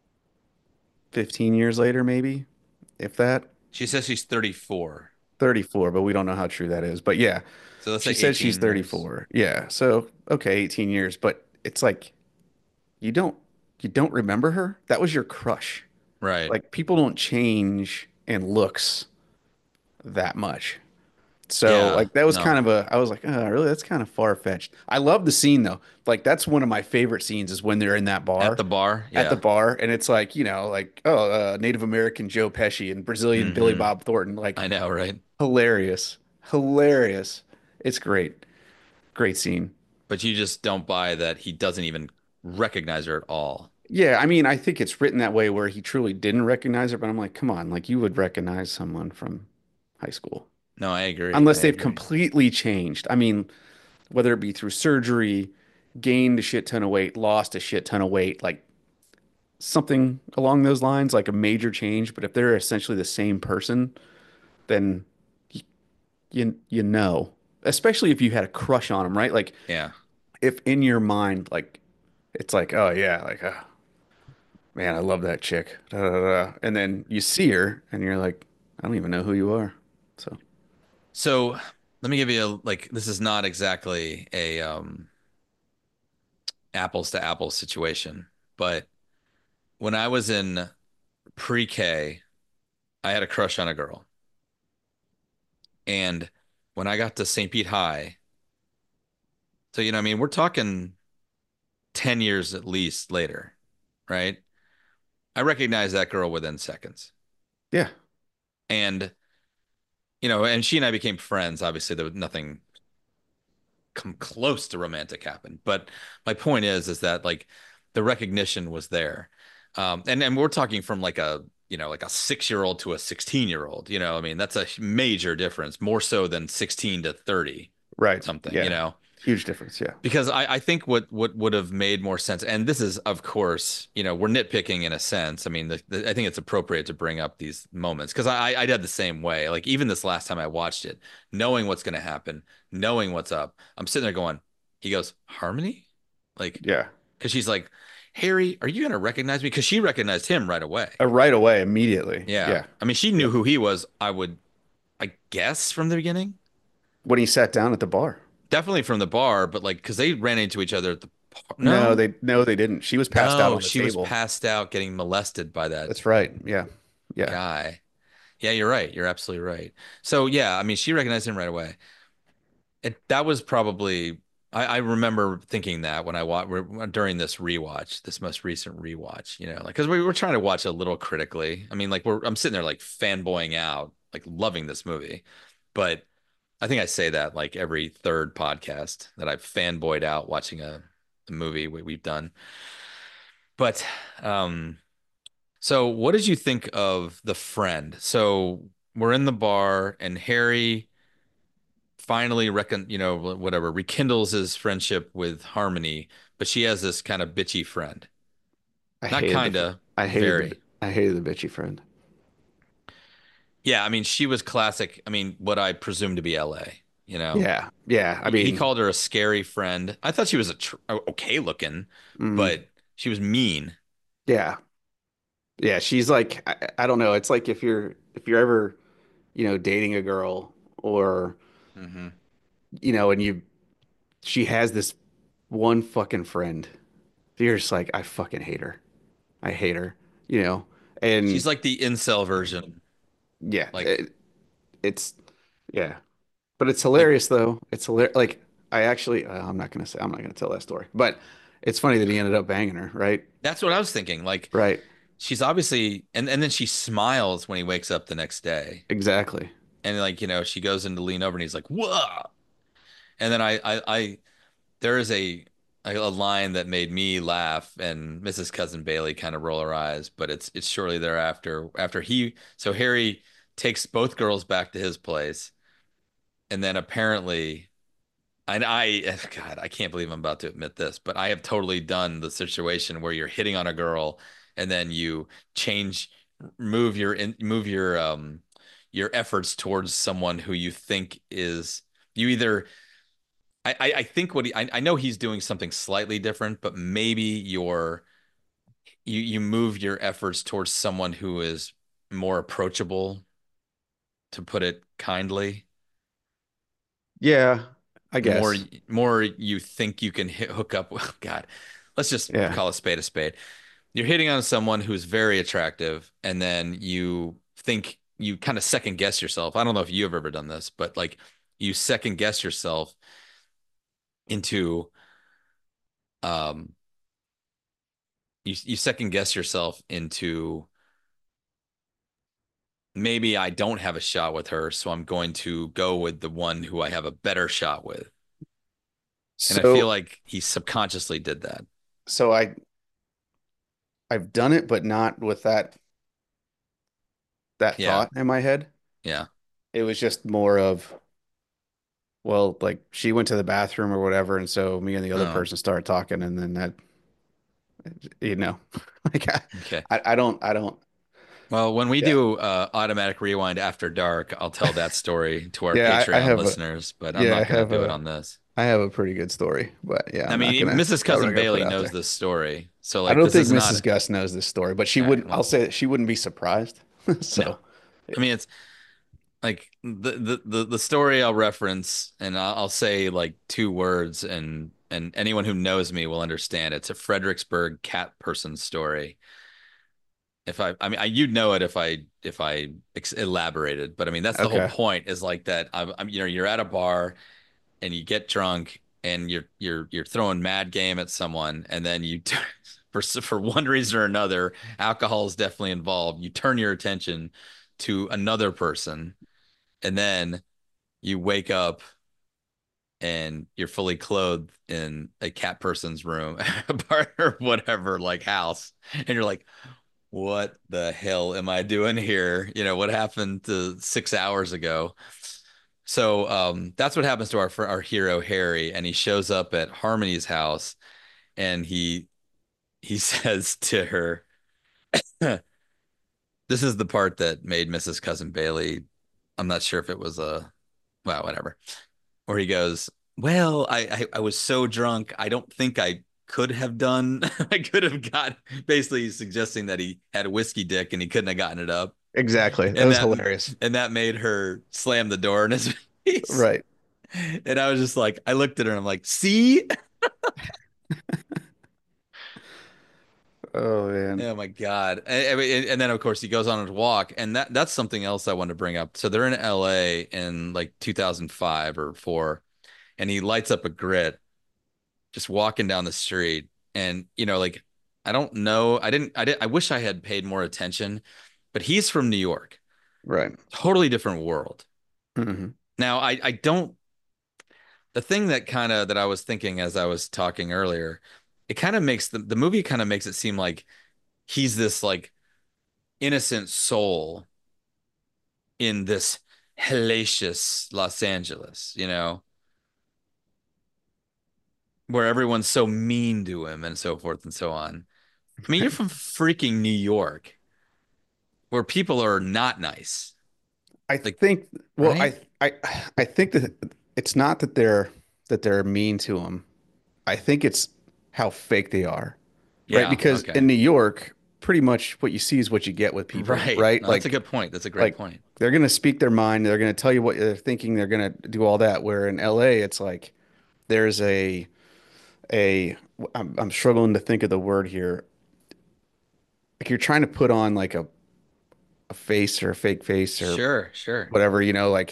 15 years later, maybe, if that, She says she's 34. 34, but we don't know how true that is. But yeah, So let's say she said she's 18 years. 34. Yeah. So, okay, 18 years, but it's like you don't you don't remember her? That was your crush. Right. Like people don't change in looks that much. So Yeah, like that was no. kind of I was like, oh, really? That's kind of far-fetched. I love the scene though. Like that's one of my favorite scenes is when they're in that At bar, the bar, at the yeah. bar, and it's like, like, oh, Native American Joe Pesci and Brazilian Billy Hmm. Bob Thornton. Like I know, right? hilarious. Hilarious. It's great. Great scene. But you just don't buy that he doesn't even recognize her at all. Yeah, I mean, I think it's written that way where he truly didn't recognize her, but I'm like, come on, like you would recognize someone from high school. No, I agree. I Unless they've agree. completely changed. I mean, whether it be through surgery, gained a shit ton of weight, lost a shit ton of weight, like something along those lines, like a major change. But if they're essentially the same person, then you know, especially if you had a crush on them, right? Like Yeah. if in your mind, like it's like, oh yeah, like man, I love that chick, da, da, da, da. And then you see her and you're like, I don't even know who you are. So So let me give you a like this is not exactly a apples to apples situation, but when I was in pre-K, I had a crush on a girl. And when I got to St. Pete High, so I mean, we're talking 10 years at least later, right? I recognized that girl within seconds. yeah, And and she and I became friends. Obviously, there was nothing come close to romantic happen. But my point is that like the recognition was there. And we're talking from like a like a 6-year old to a 16-year old. I mean, that's a major difference, more so than 16 to 30 right, something, yeah, huge difference. Yeah, because I think what would have made more sense, and this is, of course, we're nitpicking in a sense. I mean, I think it's appropriate to bring up these moments because I did the same way. Like even this last time I watched it, knowing what's going to happen, knowing what's up, I'm sitting there going, he goes, Harmony? Like, yeah. because she's like, Harry, are you going to recognize me? Because she recognized him right away. Right away, immediately. Yeah. Yeah. I mean, she knew Yep. who he was, I guess from the beginning. When he sat down at the bar. Definitely from the bar, but like, because they ran into each other at the No, no. they didn't. She was passed out No, on the she was table. passed out getting molested by that That's right. Yeah. Yeah. guy. Yeah, you're right. You're absolutely right. So yeah, I mean, she recognized him right away. That was probably I remember thinking that when I watched during this rewatch, this most recent rewatch, like because we were trying to watch a little critically. I mean, like I'm sitting there like fanboying out, like loving this movie, but I think I say that like every third podcast that I've fanboyed out watching a movie we've done. But um So, what did you think of the friend? So, we're in the bar, and Harry finally whatever, rekindles his friendship with Harmony, but she has this kind of bitchy friend. I Not hated the kinda, I hated the very. I hated the bitchy friend. Yeah, I mean, she was classic. I mean, what I presume to be LA, you know. Yeah. Yeah. I He mean, called her a scary friend. I thought she was okay looking, mm, but she was mean. yeah. Yeah, she's like I don't know. It's like if you're ever, dating a girl or, Hmm. and she has this one fucking friend. You're just like, I fucking hate her. I hate her, you know. And She's like the incel version. yeah, Like it's yeah. But it's like hilarious though. It's hilarious. Like I actually, I'm not gonna tell that story. But it's funny that he ended up banging her, right? that's what I was thinking. Like Right. she's obviously and then she smiles when he wakes up the next day. Exactly. And like, she goes in to lean over and he's like, "Whoa." And then I there is a line that made me laugh and Mrs. Cousin Bailey kind of roll her eyes, but it's shortly thereafter after Harry takes both girls back to his place and then apparently and God, I can't believe I'm about to admit this, but I have totally done the situation where you're hitting on a girl and then you change, move your efforts towards someone who you think is you either. I think I know he's doing something slightly different, but maybe you move your efforts towards someone who is more approachable, to put it kindly. Yeah, I more guess. more you think you can hook up with God. Let's just Yeah. call a spade a spade. You're hitting on someone who's very attractive, and then you think you kind of second guess yourself. I don't know if you've ever done this, but like you second guess yourself into um you second guess yourself into maybe I don't have a shot with her, so I'm going to go with the one who I have a better shot with. And I feel So like he subconsciously did that. so I've done it, but not with that Yeah. thought in my head. Yeah. It was just more of, well, like she went to the bathroom or whatever, and so me and the other Oh, person started talking, and then that, you know, like okay. I don't, Well, when we yeah, do automatic rewind after dark, I'll tell that story to our yeah, I Patreon have a, listeners, but I'm yeah, not going to do it on this. I have a pretty good story, but yeah, I mean, Mrs. I'm not Cousin gonna put Bailey it out knows there. this story. So I like don't this think is Mrs. not Gus knows this story, but she all right, wouldn't. I'll well, say that she wouldn't be surprised. no. So, I yeah, mean, it's like the story I'll reference and I'll say like two words and anyone who knows me will understand. It's a Fredericksburg cat person story. If I mean, you'd know it if I elaborated, but I mean, that's the whole okay, point is like that. You're at a bar and you get drunk and you're throwing mad game at someone, and then for one reason or another, alcohol is definitely involved. You turn your attention to another person, and then you wake up and you're fully clothed in a cat person's room, or whatever, like house, and you're like, what the hell am I doing here? What happened to 6 hours ago? So that's what happens to our hero Harry, and he shows up at Harmony's house, and he says to her, "This is the part that made Mrs. Cousin Bailey. I'm not sure if it was a well, whatever." Where he goes, "Well, I was so drunk, I don't think I could have done. I could have got basically suggesting that he had a whiskey dick and he couldn't have gotten it up, exactly. That and was that hilarious. and that made her slam the door in his face." Right. And I was just like, I looked at her and I'm like, see? Oh man. Oh my God. And then of course he goes on his walk, and that's something else I wanted to bring up. So they're in LA in like 2005 or 4, and he lights up a grit just walking down the street. And like I don't know, I wish I had paid more attention, but he's from New York. Right. Totally different world. Hmm. Now I don't the thing that I was thinking as I was talking earlier, it kind of makes the movie kind of makes it seem like he's this like innocent soul in this hellacious Los Angeles, where everyone's so mean to him and so forth and so on. I mean, you're from freaking New York, where people are not nice. I Like, think. Well, right? I think that it's not that they're mean to him. I think it's how fake they are, right? Yeah, Because okay. in New York, pretty much what you see is what you get with people, Right. right? No, that's a good point. That's a great Like point. they're gonna speak their mind. They're gonna tell you what they're thinking. They're gonna do all that. Where in LA, it's like there's a I'm struggling to think of the word here. Like you're trying to put on like a face or a fake face or Sure, sure. whatever,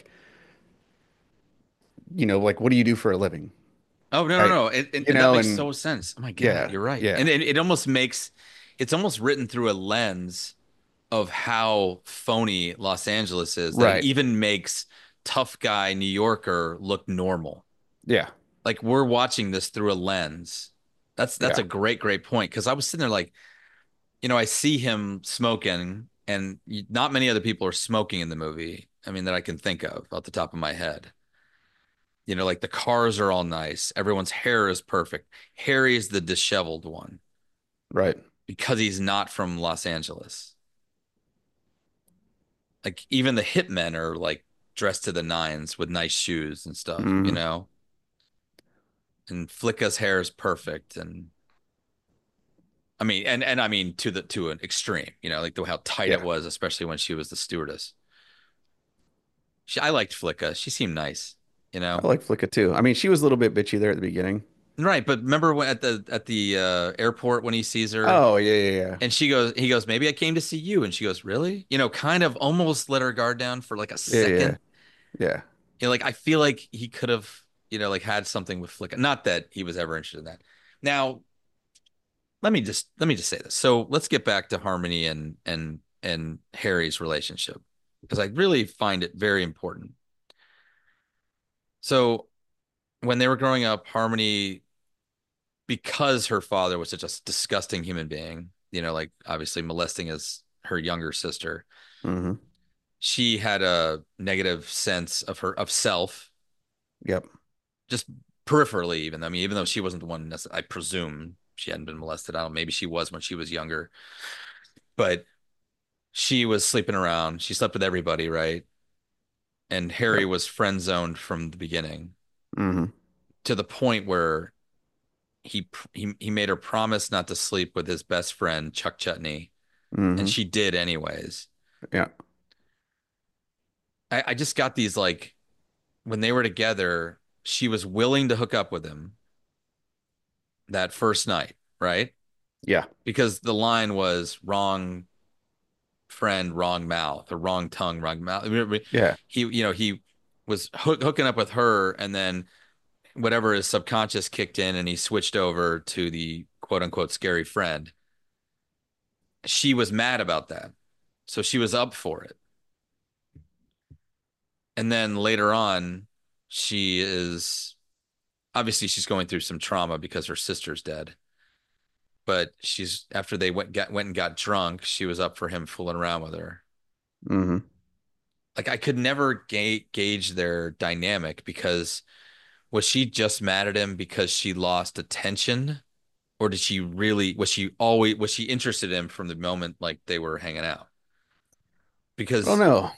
like what do you do for a living? Oh, no, no, Right. no. And that makes And so sense. Oh my God, yeah, you're right. yeah, And it almost makes it's almost written through a lens of how phony Los Angeles is that it right. even makes tough guy New Yorker look normal. Yeah, Like we're watching this through a lens. That's yeah, a great point because I was sitting there like, I see him smoking and not many other people are smoking in the movie. I mean, that I can think of off the top of my head. Like the cars are all nice. Everyone's hair is perfect. Harry's the disheveled one right. because he's not from Los Angeles. Like even the hitmen are like dressed to the nines with nice shoes and stuff, Hmm. and Flicka's hair is perfect. And I mean, and I mean to an extreme, like the how tight it Yeah, was, especially when she was the stewardess. I liked Flicka. She seemed nice, you I know. like Flicka too. I mean, she was a little bit bitchy there at the beginning. Right, but remember when at the airport when he sees her Oh yeah, yeah, yeah, and he goes, maybe I came to see you, and she goes, really? Kind of almost let her guard down for like a yeah, yeah, second. yeah. like I feel like he could have, like had something with Flick. Not that he was ever interested in that. Now, let me just say this. So let's get back to Harmony and Harry's relationship because I really find it very important. So when they were growing up, Harmony, because her father was such a disgusting human being, like obviously molesting her younger sister, Hmm. she had a negative sense of self, Yep. just peripherally even. I mean, even though she wasn't the one, I presume she hadn't been molested. I don't know, maybe she was when she was younger, but she was sleeping around. She slept with everybody, right? And Harry Yep. was friend zoned from the beginning Hmm. to the point where he made her promise not to sleep with his best friend Chuck Chutney, and Hmm. she did anyways. Yeah. I just got these like when they were together, she was willing to hook up with him that first night, right? Yeah. Because the line was wrong friend, wrong mouth, or wrong tongue, wrong mouth. Yeah. He was hooking up with her, and then whatever his subconscious kicked in, and he switched over to the quote unquote scary friend. She was mad about that, so she was up for it. And then later on, she is obviously she's going through some trauma because her sister's dead. But she's after they went and got drunk, she was up for him fooling around with her. Hmm. Like I could never gauge their dynamic because was she just mad at him because she lost attention, or did she really was she interested in him from the moment like they were hanging out? I don't Because know.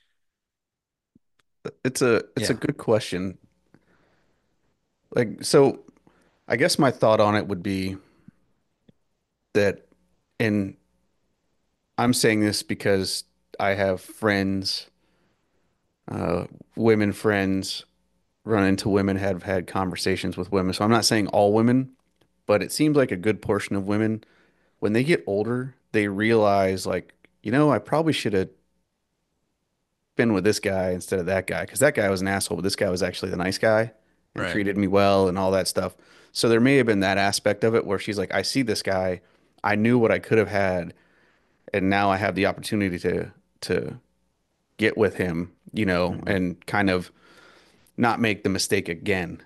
It's a yeah, good question. Like, so I guess my thought on it would be that, and I'm saying this because I have friends, uh, women friends, run into women, have had conversations with women. So I'm not saying all women, but it seems like a good portion of women, when they get older, they realize, like, I probably should have been with this guy instead of that guy because that guy was an asshole, but this guy was actually the nice guy and right. treated me well and all that stuff. So there may have been that aspect of it where she's like, I see this guy, I knew what I could have had, and now I have the opportunity to get with him, Hmm. and kind of not make the mistake again,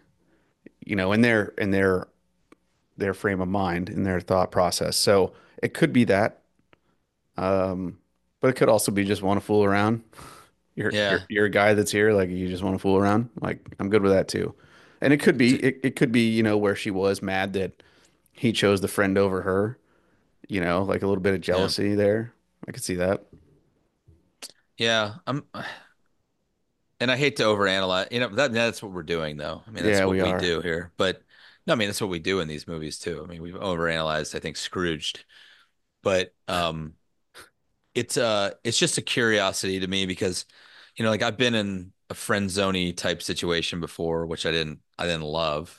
in their frame of mind, in their thought process. So it could be that, um, but it could also be just want to fool around. You're you're Yeah. you're a guy that's here, like you just want to fool around. Like I'm good with that too. And it could be So, it could be, where she was mad that he chose the friend over her, like a little bit of yeah. jealousy there. I could see that. Yeah. And I hate to overanalyze, that's what we're doing though. I mean, that's Yeah, what we we are. do here. But no, I mean, that's what we do in these movies too. I mean, we've overanalyzed, I think, Scrooged. But it's just a curiosity to me because, like I've been in a friend zoney type situation before, which I didn't love,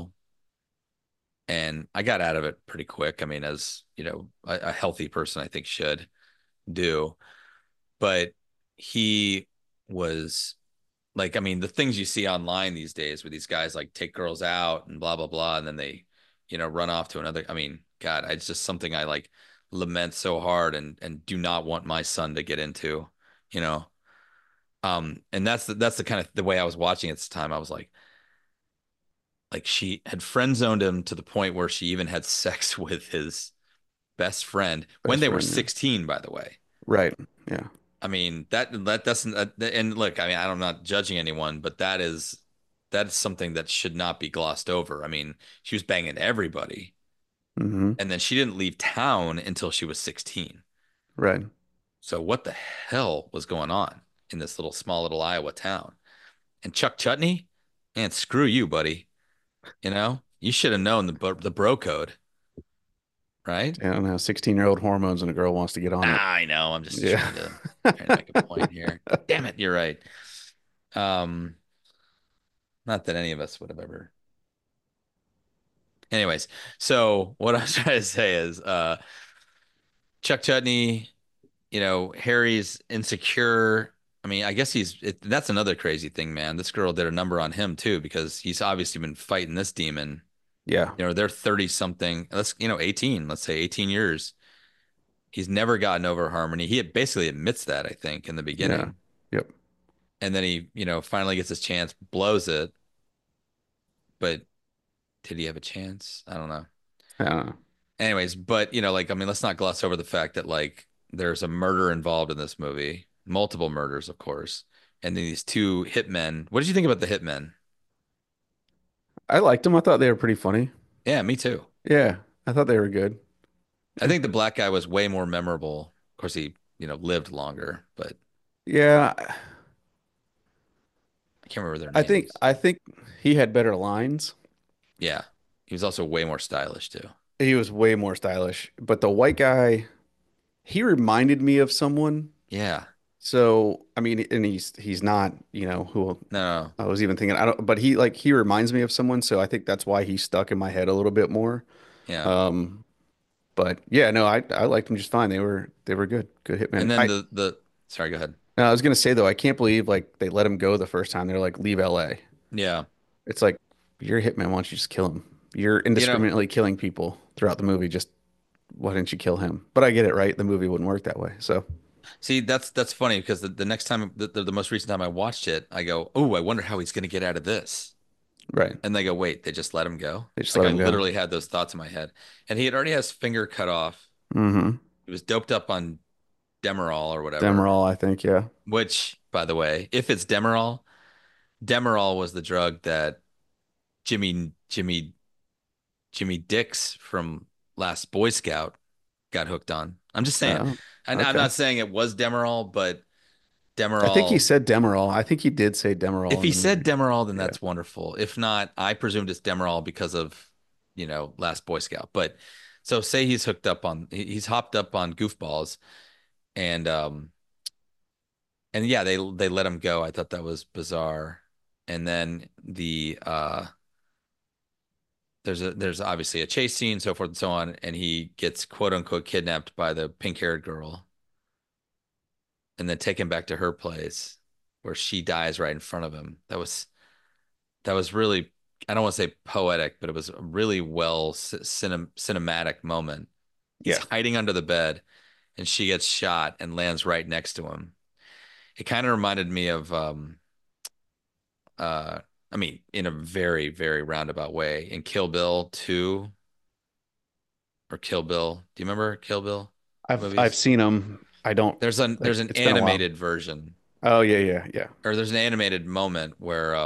and I got out of it pretty quick. I mean, as a healthy person, I think should do. But he was like, I mean, the things you see online these days where these guys like take girls out and blah blah blah, and then they, run off to another. I mean, God, it's just something I like lament so hard and do not want my son to get into, you know. And that's the kind of the way I was watching it this time. I was like she had friend zoned him to the point where she even had sex with his best friend when Best they were friend, yeah. 16, by the way. Right. Yeah. I mean, that doesn't and look, I mean, I'm not judging anyone, but that is something that should not be glossed over. I mean, she was banging everybody, Hmm. and then she didn't leave town until she was 16. Right. So what the hell was going on in this little small little Iowa town? And Chuck Chutney, man, screw you, buddy. You should have known the bro code, right? I don't know, 16-year-old hormones and a girl wants to get on it. I know. I'm just Yeah. trying to make a point here. Damn it, you're right. Um, Not that any of us would have ever. Anyways, so what I was trying to say is, Chuck Chutney, Harry's insecure. I mean, I guess that's another crazy thing, man. This girl did a number on him too, because he's obviously been fighting this demon. Yeah. They're 30 something, 18, let's say 18 years. He's never gotten over Harmony. He basically admits that, I think, in the Yeah. beginning. Yep. And then he, finally gets his chance, blows it. But did he have a chance? I don't know. I don't know. Anyways, but I mean, let's not gloss over the fact that there's a murder involved in this movie, multiple murders, of course, and then these two hitmen. What did you think about the hitmen? I liked them. I thought they were pretty funny. Yeah, me too. Yeah. I thought they were good. I think the black guy was way more memorable. Of course, he, lived longer, but Yeah. I can't remember their I think names. I think he had better lines. Yeah, he was also way more stylish too. He was way more stylish. But the white guy, he reminded me of someone. Yeah, So, I mean, and he's not, who no, no, I was even thinking, I don't, but he reminds me of someone, so I think that's why he stuck in my head a little bit more. yeah. Um, but yeah, no, I liked them just fine. They were good, good hitman. And then the sorry, go ahead. I was gonna say though, I can't believe like they let him go the first time. They're like, leave LA. Yeah, It's like you're a hitman. Why don't you just kill him? You're you know, indiscriminately killing people throughout the movie. Just why didn't you kill him? But I get it, right? The movie wouldn't work that way. So see, that's funny because the next time, the most recent time I watched it, I go, oh, I wonder how he's gonna get out of this. right, And they go, wait, they just let him go? they just Like let I him go. literally had those thoughts in my head. And he had already had his finger cut off. Mm-hmm. He was doped up on Demerol or whatever, Demerol, I think, yeah. which, by the way, if it's Demerol, Demerol was the drug that Jimmy Jimmy Jimmy Dix from Last Boy Scout got hooked on. I'm just saying. Oh, And I'm okay. not saying it was Demerol, but I think he Demerol. said Demerol. I think he did say Demerol If in he the said movie. Demerol, then Yeah. that's wonderful. If not, I presumed it's Demerol because of, Last Boy Scout. But so say he's hopped up on goofballs and yeah, they let him go. I thought that was bizarre. And then there's obviously a chase scene, so forth and so on, and he gets quote unquote kidnapped by the pink-haired girl and then taken back to her place where she dies right in front of him. That was really, I don't want to say poetic, but it was a really well cinematic moment. He's Yeah. hiding under the bed and she gets shot and lands right next to him. It kind of reminded me of uh I mean, in a very, very roundabout way, in Kill Bill 2 or Kill Bill. Do you remember Kill Bill I've movies? seen him. I don't There's an it's been a while. animated version, Oh yeah, yeah, yeah. or there's an animated moment where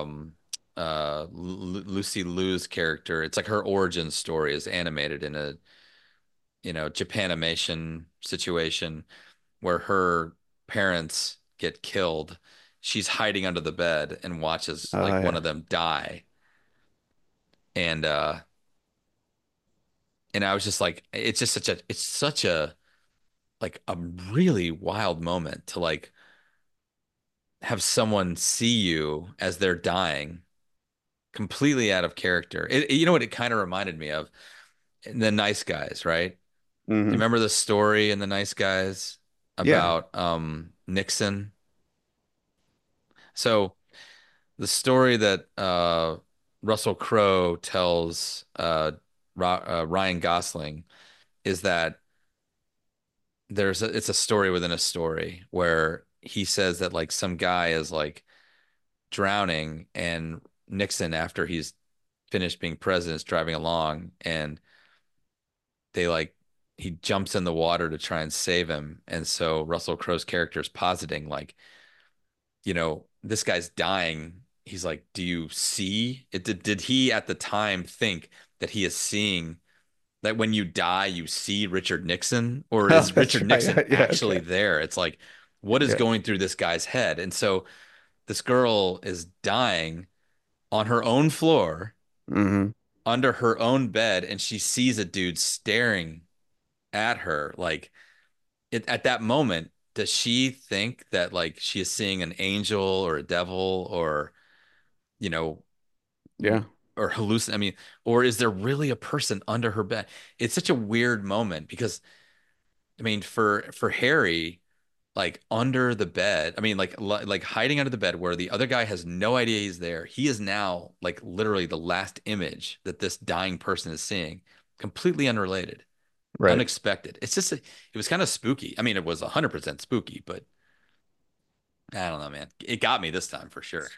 Lucy Liu's character, it's like her origin story is animated in a, Japanimation situation where her parents get killed. She's hiding under the bed and watches like one Yeah. of them die. And I was just like, it's such a like a really wild moment to like have someone see you as they're dying completely out of character. You know what it kind of reminded me of? The Nice Guys, right? Do you Hmm. remember the story in The Nice Guys Yeah. about Nixon? So the story that Russell Crowe tells Ryan Gosling is that it's a story within a story where he says that like some guy is like drowning and Nixon, after he's finished being president, is driving along and they like he jumps in the water to try and save him. And so Russell Crowe's character is positing like, this guy's dying. He's like, do you see it? Did he at the time think that he is seeing that when you die, you see Richard Nixon, or Oh, is that's Richard right. Nixon Yeah, actually okay. there? It's like, what is Yeah. going through this guy's head? And so this girl is dying on her own floor Hmm. under her own bed, and she sees a dude staring at her. Like at that moment, does she think that like she is seeing an angel or a devil or, you know, Yeah. or hallucin? I mean, or is there really a person under her bed? It's such a weird moment because I mean, for Harry, like under the bed. I mean, like hiding under the bed where the other guy has no idea he's there. He is now like literally the last image that this dying person is seeing, completely unrelated, Right. unexpected. It was kind of spooky. I mean, it was 100% spooky, but I don't know, man. It got me this time for sure.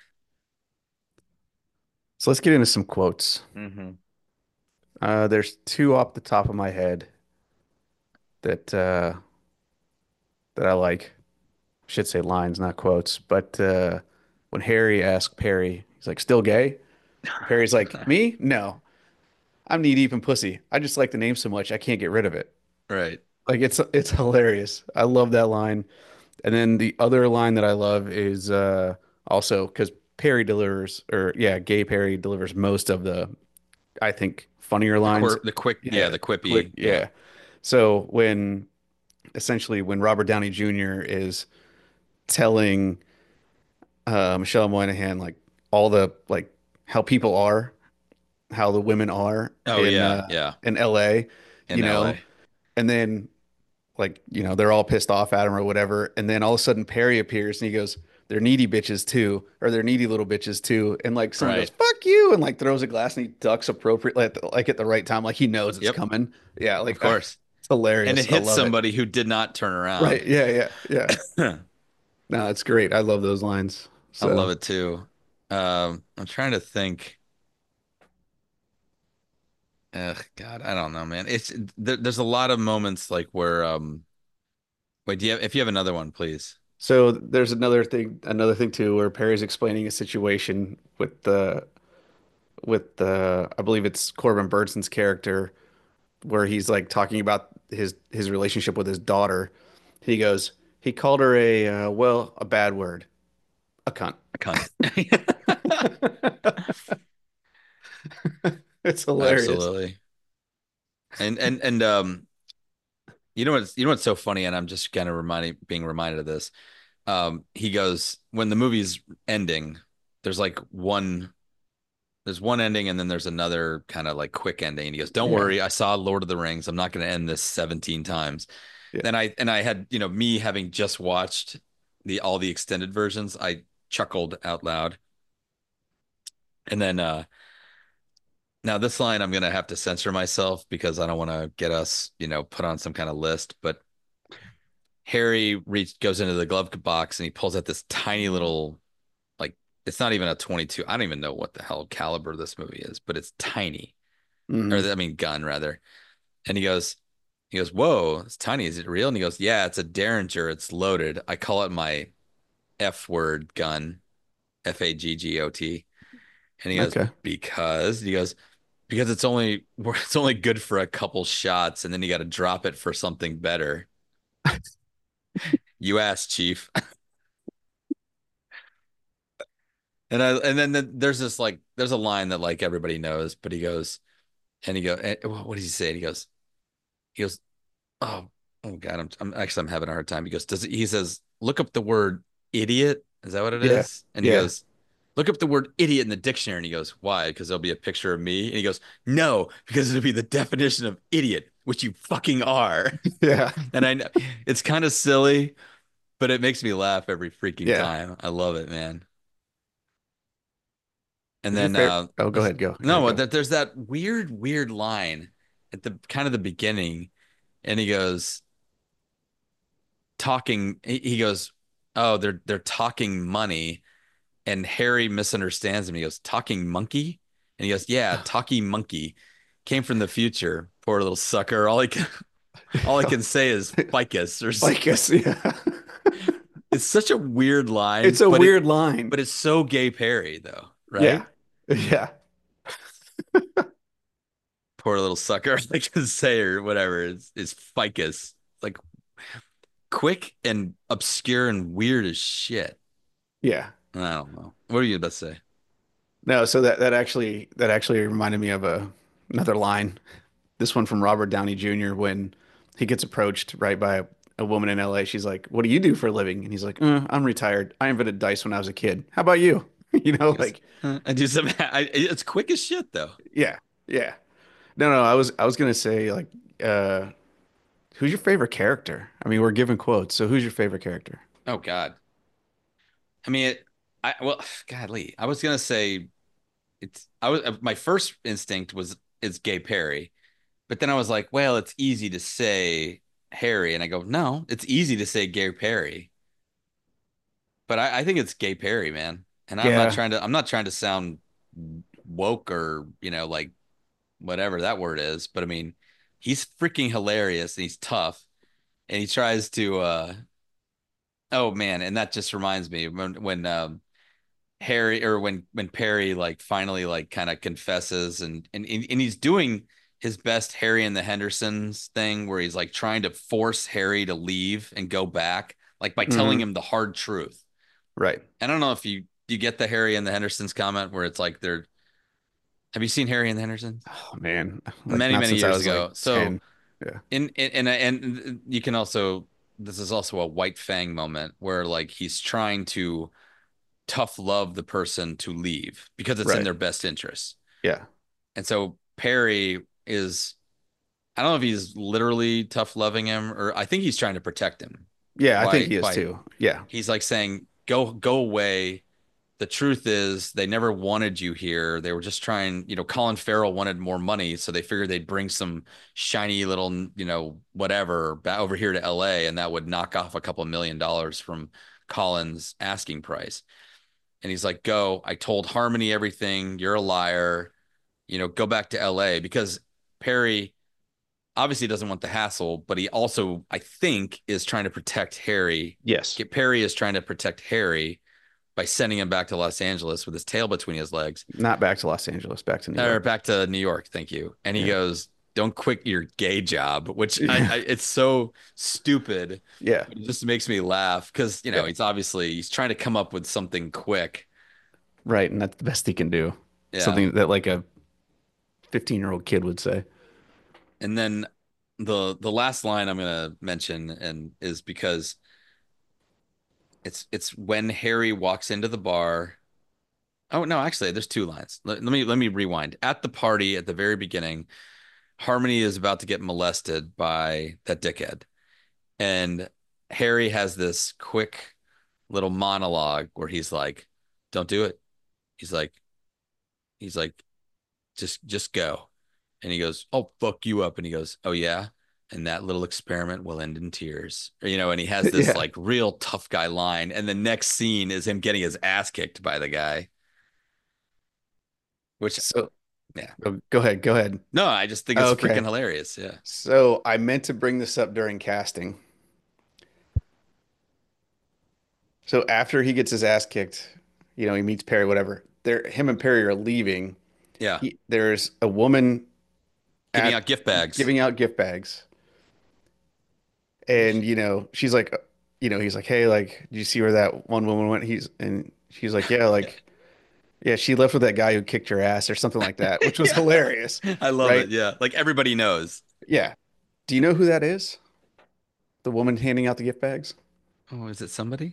So let's get into some quotes. Hmm. There's two off the top of my head that that I like. I should say lines, not quotes. But when Harry asked Perry, he's like, "Still gay?" Perry's like, "Me? No. I'm knee deep in pussy. I just like the name so much I can't get rid of it." Right. Like it's hilarious. I love that line. And then the other line that I love is also because Perry delivers, or yeah, Gay Perry delivers most of the, I think, funnier lines. The quick, yeah, Yeah, the quick, quippy, yeah. yeah. So when essentially when Robert Downey Jr. is telling Michelle Moynihan like all the like how people are, how the women are Oh yeah, yeah. in LA, In you know, LA. and then like, they're all pissed off at him or whatever. And then all of a sudden Perry appears and he goes, "They're needy bitches too," or "They're needy little bitches too." And like someone goes, Right. "Fuck you," and like throws a glass and he ducks appropriately at the right time, like he knows it's Yep, coming. Yeah, of like course. it's And it hilarious. I hits love it. somebody who did not turn Right. around. Yeah, yeah, yeah. No, it's great. I love those lines. I love So, it too. I'm trying to think. Ugh, God, I don't know, man. There's a lot of moments like where wait, do you have if you have another one, please. so there's another thing too, where Perry's explaining a situation with the I believe it's Corbin Burnson's character where he's like talking about his relationship with his daughter. He goes, he called her a bad word, a cunt. A cunt. It's hilarious. Absolutely. And you know what's so funny, and I'm just kind of being reminded of this. He goes when the movie's ending, there's like there's one ending and then there's another kind of like quick ending. And he goes, "Don't Yeah, worry, I saw Lord of the Rings. I'm not going to end this 17 times." yeah. Then I had, me having just watched the all the extended versions, I chuckled out loud. And then now this line I'm going to have to censor myself because I don't want to get us, put on some kind of list, but Harry goes into the glove box and he pulls out this tiny little like it's not even a 22. I don't even know what the hell caliber this movie is, but it's tiny. Or Hmm. I mean gun rather. And he goes, "Whoa, it's tiny. Is it real?" And he goes, "Yeah, it's a Derringer. It's loaded. I call it my F word gun, Faggot." And he goes, Okay. "Because," he goes, "because it's only good for a couple shots, and then you got to drop it for something better." You asked, Chief. There's this like there's a line that like everybody knows, but what does he say? And he goes, oh, oh God, I'm having a hard time. He says, look up the word idiot. Is that what it Yeah, is? And he yeah, goes, look up the word idiot in the dictionary. And he goes, why? Because there'll be a picture of me. And he goes, no, because it'll be the definition of idiot, which you fucking are. yeah, And I know it's kind of silly, but it makes me laugh every freaking yeah. time. I love it, man. And Is your then favorite? Oh, go ahead. Go. Yeah, no, go. there's that weird line at the kind of the beginning, and he goes, he goes, "Oh, they're talking money." And Harry misunderstands him. He goes, "Talking monkey?" And he goes, "Yeah, talking monkey came from the future. Poor little sucker. All I can say is ficus Ficus. Yeah. it's such a weird It's line, a but weird line. it's so Gay Perry though, Yeah, right? yeah, Poor little sucker. All I can say or whatever is ficus. Like quick and obscure and weird as shit. yeah. I don't know. What are you about to say? No, so that actually reminded me of another line. This one from Robert Downey Jr. when he gets approached right by a woman in LA. She's like, "What do you do for a living?" And he's like, "I'm retired. I invented dice when I was a kid. How about you?" He goes, Like, I do some. It's quick as shit though. yeah, yeah. No, no. I was gonna say like, uh, Who's your favorite character? I mean, we're giving quotes, so who's your favorite character? Oh God. I mean, well, godly. I was gonna say my first instinct was it's Gay Perry, but then I was like, well, it's easy to say Harry, and I go, no, it's easy to say Gay Perry, but I think it's Gay Perry, man. And Yeah, I'm not trying to sound woke or like whatever that word is, but I mean, he's freaking hilarious and he's tough, and he tries to oh man, and that just reminds me when Harry or when Perry like finally like kind of confesses and he's doing his best Harry and the Hendersons thing where he's like trying to force Harry to leave and go back like by telling hmm him the hard truth. right. I don't know if you get the Harry and the Hendersons comment where it's like they're have you seen Harry and the Hendersons? Oh man, like Many not since I years was like ago. So 10. Yeah. and you can also this is also a White Fang moment where like he's trying to tough love the person to leave because it's in Right. their best interest. Yeah. And so Perry is, I don't know if he's literally tough loving him or I think he's trying to protect him Yeah, I think he is by too. Yeah. he's like saying, go away. The truth is they never wanted you here. They were just trying, Colin Farrell wanted more money, so they figured they'd bring some shiny little, whatever over here to LA and that would knock off a couple $1 million from Colin's asking price. And he's like, go. I told Harmony everything. You're a liar. Go back to LA because Perry obviously doesn't want the hassle, but he also, I think, is trying to protect Harry. Yes. Perry is trying to protect Harry by sending him back to Los Angeles with his tail between his legs Not back to Los Angeles, back to New or York. back to New York. Thank you. And he Yeah. goes, don't quit your gay job, which Yeah. it's so stupid. Yeah. It just makes me laugh because, Yeah. he's trying to come up with something quick. Right. And that's the best he can do. Yeah. Something that like a 15-year-old kid would say. And then the last line I'm gonna mention and is because it's when Harry walks into the bar. Oh no, actually, there's two lines. Let me rewind. At the party at the very beginning, Harmony is about to get molested by that dickhead, and Harry has this quick little monologue where he's like, "Don't do it." He's like, he's like, just go. And he goes, "I'll fuck you up." And he goes, "Oh yeah." And that little experiment will end in tears. And he has this Yeah. like real tough guy line. And the next scene is him getting his ass kicked by the guy, which, So yeah. go ahead. Go ahead. No, I just think it's freaking Okay. hilarious. Yeah. So I meant to bring this up during casting. So after he gets his ass kicked, he meets Perry, whatever. Him and Perry are leaving. Yeah. There's a woman Giving at out gift bags. giving out gift bags, and she's like, he's like, hey, like, did you see where that one woman went? She's like, yeah, like, yeah, she left with that guy who kicked her ass or something like that, which was Yeah. hilarious, I love right? it. Yeah. Like everybody knows. Yeah. Do you know who that is? The woman handing out the gift bags? Oh, is it somebody?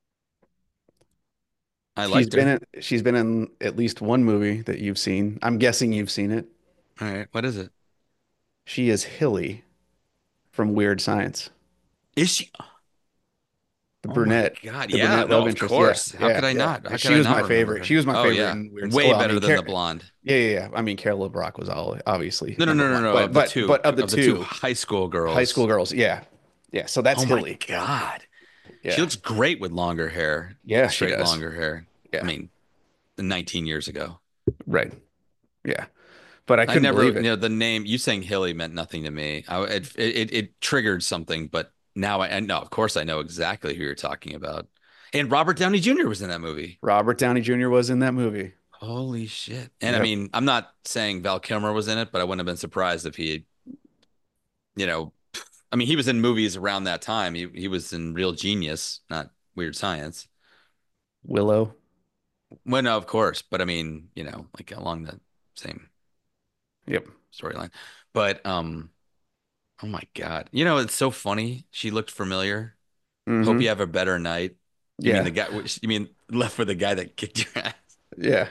I She's liked been her. in she's been in at least one movie that you've seen. I'm guessing you've seen it. All right. What is it? She is Hilly from Weird Science. Is she? The Oh my brunette, God. the Yeah. brunette No, love of interest. Yeah, course. How yeah, could I yeah. not? Yeah, How could she I was not my remember favorite. her? She was my Oh favorite yeah. in Weird. Way Well, I better mean, than the blonde. yeah, yeah, yeah. I mean, Carol LeBrock was all obviously No, no, number no, no, one, no. but of the two, Of the two high girls. school girls, yeah, yeah. So that's Oh my Hilly. God. She Yeah, looks great with longer hair, yeah, she straight does. longer hair. I Yeah, mean, 19 years ago. right. Yeah, but I I couldn't never, believe it. the name you saying Hilly meant nothing to me. It triggered something, but now I know, of course, I know exactly who you're talking about. And Robert Downey Jr. was in that movie. Robert Downey Jr. was in that movie. Holy shit. And I Yep. mean, I'm not saying Val Kilmer was in it, but I wouldn't have been surprised if you know, I mean, he was in movies around that time. He was in Real Genius, not Weird Science. Willow. Well, no, of course, but I mean, like along the same Yep. storyline. But oh my God. It's so funny. She looked familiar. Hope you Mm-hmm. have a better night. You mean Yeah. the guy, you mean left with the guy that kicked your ass? Yeah.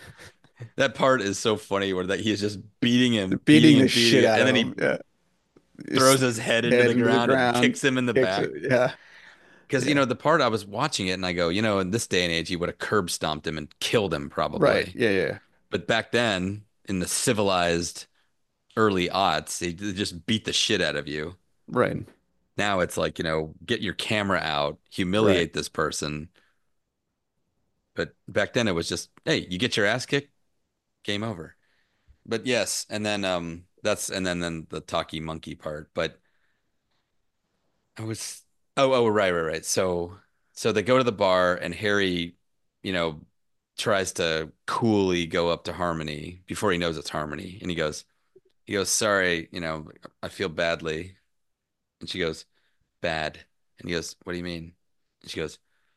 That part is so funny where that he is just beating him, beating Beating him, the beating shit him. out And of then him. he Yeah. throws his his head into head the into the ground and ground, kicks him in the kicks back. it. Yeah, Because, yeah, the part I was watching it and I go, in this day and age, he would have curb stomped him and killed him right. probably. Yeah, yeah, But back then, in the civilized early aughts, they just beat the shit out of you. right, Now it's like, get your camera out, right. humiliate this person. But back then it was just, hey, you get your ass kicked, game over. But yes, and then then the talkie monkey part. But I was right. So they go to the bar and Harry, you know, tries to coolly go up to Harmony before he knows it's Harmony. And he goes, sorry, I feel badly. And she goes, bad. And he goes, what do you mean? And she goes,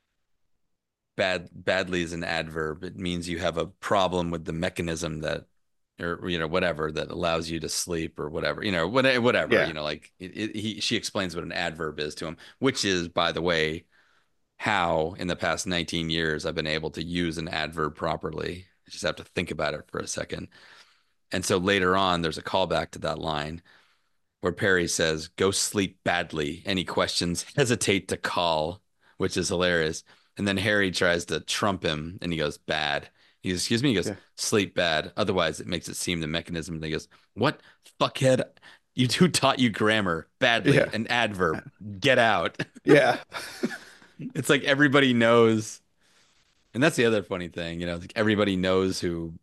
badly is an adverb. It means you have a problem with the mechanism that or whatever that allows you to sleep or whatever whatever Yeah, like she explains what an adverb is to him, which is, by the way, how in the past 19 years I've been able to use an adverb properly. I just have to think about it for a second. And so later on there's a callback to that line where Perry says, go sleep badly. Any questions, hesitate to call, which is hilarious. And then Harry tries to trump him and he goes, bad. He goes, excuse me. He goes, yeah, sleep bad. Otherwise, it makes it seem the mechanism. And he goes, what fuckhead? Who taught you grammar? Badly. yeah, An adverb. Get out. yeah, It's like everybody knows. And that's the other funny thing, it's like everybody knows who,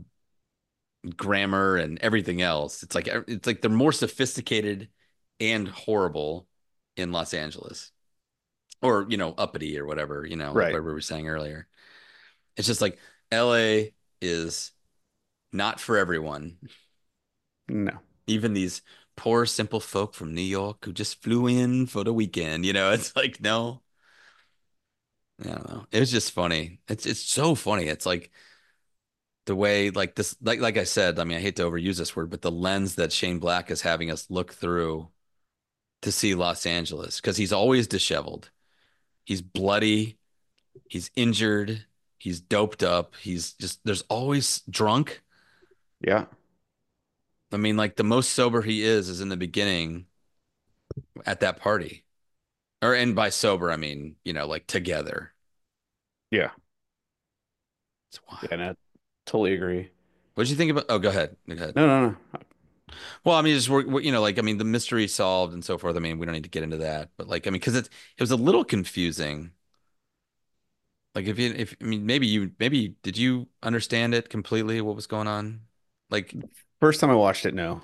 grammar and everything else. It's like they're more sophisticated and horrible in Los Angeles, or uppity or whatever, like right. what we were saying earlier. It's just like LA is not for everyone. No, Even these poor simple folk from New York who just flew in for the weekend, it's like no. I don't know. It was just funny. It's so funny. It's like the way, like this, like I said, I mean, I hate to overuse this word, but the lens that Shane Black is having us look through to see Los Angeles, because he's always disheveled. He's bloody. He's injured. He's doped up. There's always drunk. yeah, I mean, like the most sober he is in the beginning at that party. And by sober, I mean, like together. yeah, It's wild. yeah. No, totally agree. What did you think about? Oh, go ahead. Go ahead. No, no, no. Well, I mean, just like I mean, the mystery solved and so forth. I mean, we don't need to get into that, but like, I mean, because it was a little confusing. Like if I mean maybe did you understand it completely what was going on? Like First time I watched it, no.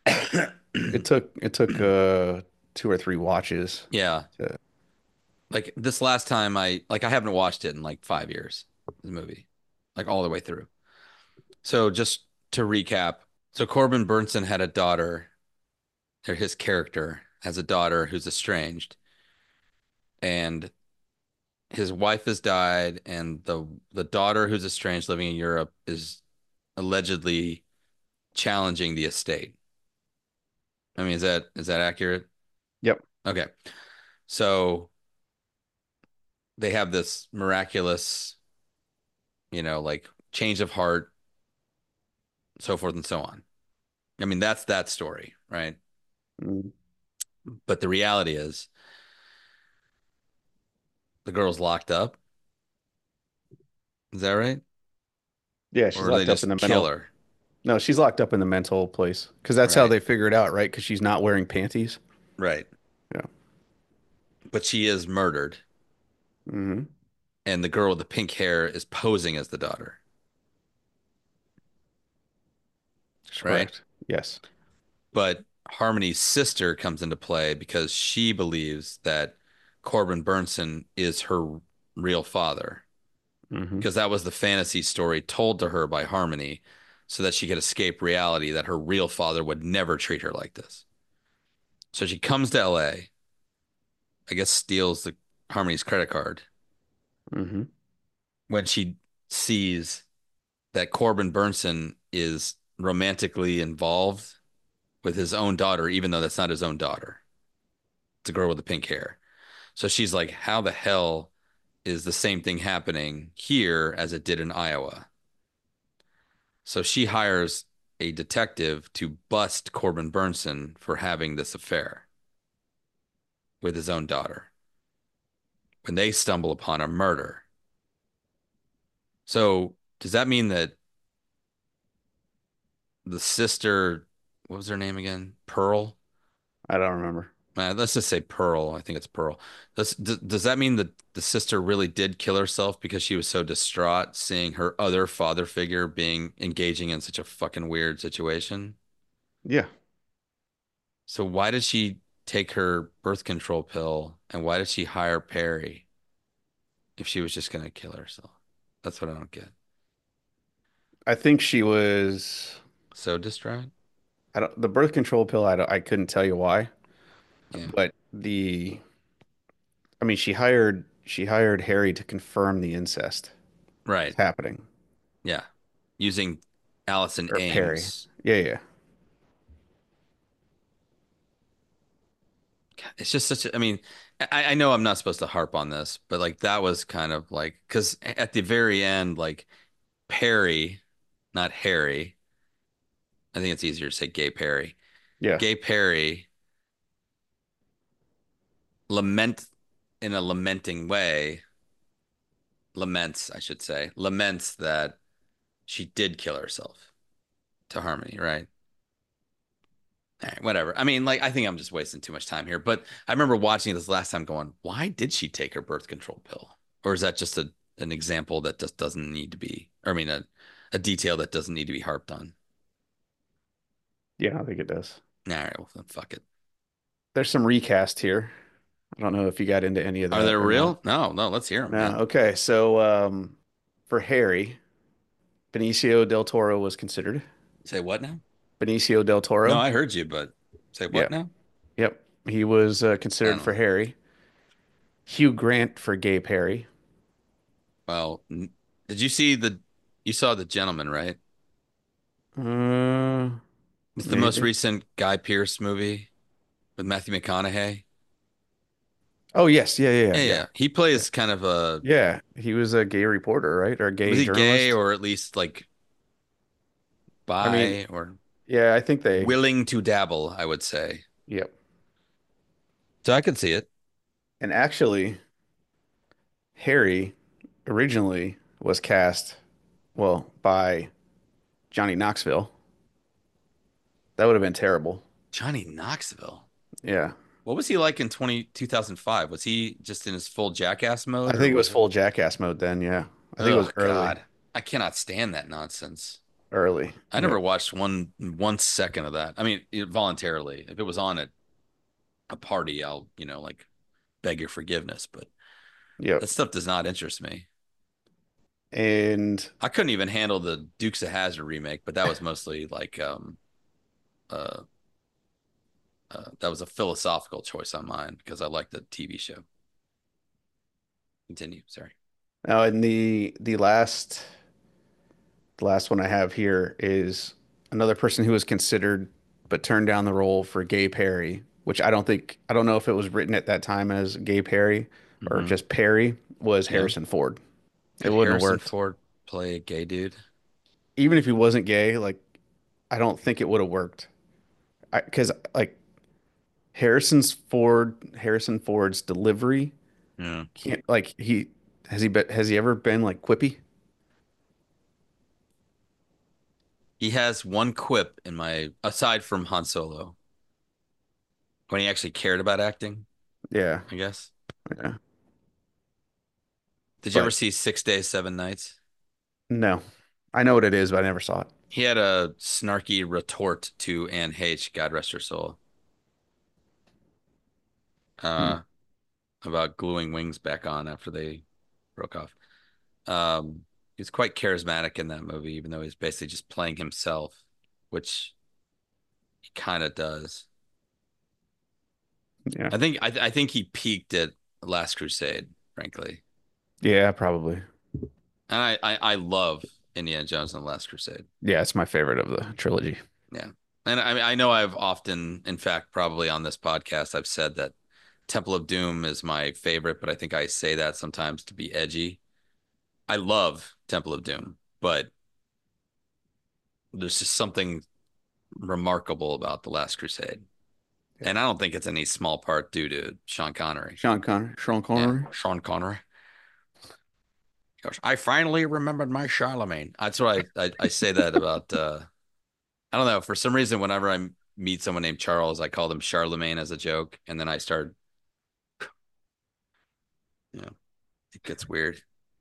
It took 2 or 3 watches yeah. to. Like this last time I haven't watched it in like 5 years, the movie. Like all the way through. So just to recap, so Corbin Burnson had a daughter, or his character has a daughter who's estranged, and his wife has died, and the daughter who's estranged living in Europe is allegedly challenging the estate. I mean, is that accurate? Yep. Okay. So they have this miraculous, like change of heart, so forth and so on. I mean, that's that story, right? Mm. But the reality is the girl's locked up. Is that right? Yeah, she's Or do they locked up in the just kill mental. her? No, she's locked up in the mental place because that's how Right. they figure it out, right? Because she's not wearing panties. Right. Yeah. But she is murdered, Hmm. and the girl with the pink hair is posing as the daughter, That's right? correct. Yes. But Harmony's sister comes into play because she believes that Corbin Burnson is her real father, Hmm. because that was the fantasy story told to her by Harmony so that she could escape reality that her real father would never treat her like this. So she comes to LA, I guess steals the Harmony's credit card Hmm. when she sees that Corbin Burnson is romantically involved with his own daughter, even though that's not his own daughter. It's a girl with the pink hair. So she's like, how the hell is the same thing happening here as it did in Iowa? So she hires a detective to bust Corbin Burnson for having this affair with his own daughter when they stumble upon a murder. So does that mean that the sister, what was her name again? Pearl? I don't remember. Let's just say Pearl. I think it's Pearl. Does that mean that the sister really did kill herself because she was so distraught seeing her other father figure being engaging in such a fucking weird situation? Yeah, So why did she take her birth control pill and why did she hire Perry if she was just gonna kill herself? That's what I don't get. I think she was. So distraught? I don't. The birth control pill. I couldn't tell you why, Yeah. but the. I mean, she hired Harry to confirm the incest was Right. happening, Yeah. Using Allison or Perry. Ames. Yeah, yeah, It's just such a, I mean, I know I'm not supposed to harp on this, but like that was kind of like, because at the very end, like Perry, not Harry, I think it's easier to say Gay Perry. yeah. Gay Perry lament in a lamenting way, laments, I should say, laments that she did kill herself to Harmony, right? All right, whatever. I mean, like, I think I'm just wasting too much time here, but I remember watching this last time going, why did she take her birth control pill? Or is that just an example that just doesn't need to be, or I mean, a detail that doesn't need to be harped on? Yeah, I think it does. All right, well, then fuck it. There's some recast here. I don't know if you got into any of Are that they or not. real? No, no, let's hear them, No. man. Okay. So, for Harry, Benicio del Toro was considered. Say what now? Benicio del No, Toro. I heard you, but say Yeah. what now? Yep. He was I considered don't for know. Harry. Hugh Grant for Gay Perry. Well, did you see you saw The Gentleman, right? Uh, It's the most maybe. recent Guy Pearce movie with Matthew McConaughey. Oh, yes. Yeah, yeah, Yeah, yeah, yeah. He yeah. plays kind of a, Yeah. He was a gay reporter, right? Or a was gay he gay journalist. or at least like I mean, bi or yeah, I think they, willing to dabble, I would say. yep. So I could see it. And actually, Harry originally was cast, well, by Johnny Knoxville. That would have been terrible. Johnny Knoxville. Yeah. What was he like in 2005? Was he just in his full jackass mode I or think it was was it? full jackass mode then. Yeah. I think it Oh was early, God. I cannot stand that nonsense. early. I never Yep. watched one second of that. I mean, voluntarily. If it was on at a party, I'll, like beg your forgiveness, but Yep. that stuff does not interest me. And I couldn't even handle the Dukes of Hazzard remake, but that was mostly like uh, that was a philosophical choice on mine because I liked the TV show. Continue, sorry. now in the last one I have here is another person who was considered but turned down the role for Gay Perry, which I don't know if it was written at that time as Gay Perry or Hmm. just Perry, was Yeah. Harrison Ford. It Could wouldn't have Harrison worked. Ford play a gay dude? Even if he wasn't gay, like I don't think it would have worked. Because like Harrison Ford's delivery Yeah. can't like has he ever been like quippy? He has one quip in my, aside from Han Solo, when he actually cared about acting, Yeah, I guess. yeah. Did you ever But see 6 Days, 7 Nights? no, I know what it is, but I never saw it. He had a snarky retort to Anne Heche, God rest her soul, Hmm. uh, about gluing wings back on after they broke off. He's quite charismatic in that movie, even though he's basically just playing himself, which he kind of does. Yeah, I think he peaked at Last Crusade, frankly. yeah, probably. And I love Indiana Jones and the Last Crusade. Yeah, it's my favorite of the trilogy. Yeah. And I know I've often, in fact, probably on this podcast, I've said that Temple of Doom is my favorite, but I think I say that sometimes to be edgy. I love Temple of Doom, but there's just something. remarkable about The Last Crusade. Yeah. And I don't think it's any small part due to Sean Connery. Sean Yeah, Connery. Sean Connery. He goes, I finally remembered my Charlemagne. That's what I say that about I don't know, for some reason whenever I meet someone named Charles, I call them Charlemagne as a joke, and then I start, you know, it gets weird.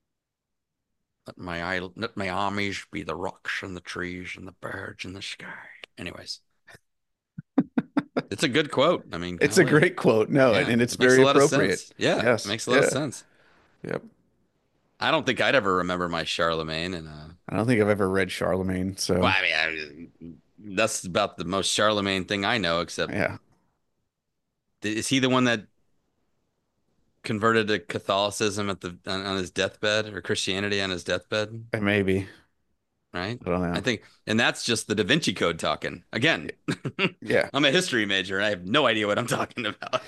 Let my armies be the rocks and the trees and the birds in the sky. Anyways, it's a good quote. I mean, It's a golly. great quote. No, Yeah, and it's it makes very a lot of appropriate. sense. Yeah, it Yes. makes a lot of Yeah. sense. Yep. I don't think I'd ever remember my Charlemagne, and I don't think I've ever read Charlemagne, well, so that's about the most Charlemagne thing I know. Except, yeah, is he the one that converted to Catholicism at the on his deathbed, or Christianity on his deathbed? maybe. Right? I don't I know. think, and that's just the Da Vinci Code talking. Again, Yeah. I'm a history major, and I have no idea what I'm talking about.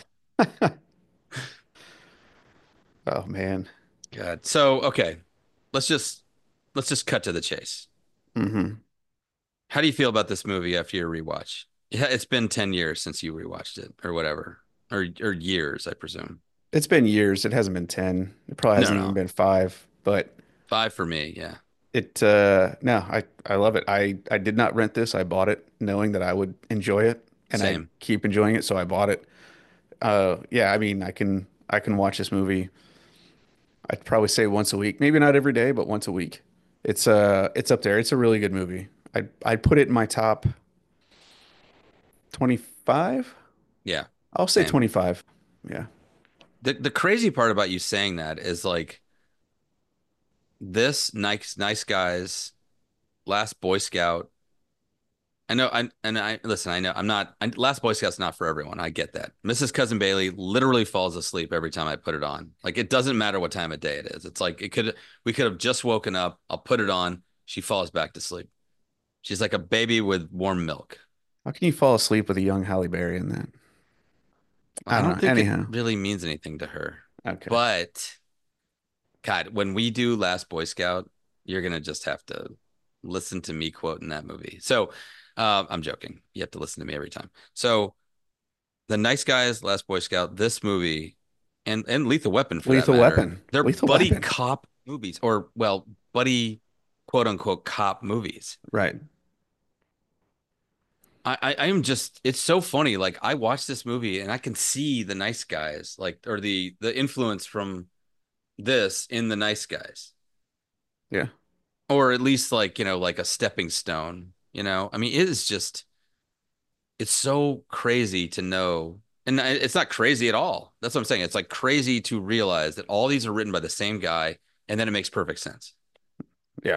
Oh man. God. So, okay, let's just let's just cut to the chase. Hmm. How do you feel about this movie after your rewatch? Yeah, it's been 10 years since you rewatched it or whatever. Or years, I presume. It's been years. It hasn't been 10. It probably No, hasn't even no. been 5, but 5 for me, yeah. it no, I love it. I did not rent this. I bought it knowing that I would enjoy it and I'd Same. keep enjoying it, so I bought it. Yeah, I mean, I can watch this movie. I'd probably say once a week. Maybe not every day, but once a week. It's up there. It's a really good movie. I'd put it in my top 25. Yeah, I'll say same. 25. Yeah. The crazy part about you saying that is like this nice guys, Last Boy Scout. I know I listen, I know Last Boy Scout's not for everyone. I get that. Mrs. Cousin Bailey literally falls asleep every time I put it on. Like it doesn't matter what time of day it is. It's like we could have just woken up. I'll put it on. She falls back to sleep. She's like a baby with warm milk. How can you fall asleep with a young Halle Berry in that? I I don't don't know. think it Anyhow. really means anything to her. Okay. But God, when we do Last Boy Scout, you're gonna just have to listen to me quoting that movie. So I'm joking. You have to listen to me every time. So The Nice Guys, Last Boy Scout, this movie, and Lethal Weapon for that Lethal matter, Weapon. they're Lethal buddy Weapon. cop movies, or well, buddy quote unquote cop movies. Right. I am just it's so funny. Like I watch this movie and I can see the Nice Guys, like or the influence from this in the Nice Guys. Yeah. Or at least like, like a stepping stone, I mean, it is just it's so crazy to know. And it's not crazy at all. That's what I'm saying. It's like crazy to realize that all these are written by the same guy and then it makes perfect sense. Yeah.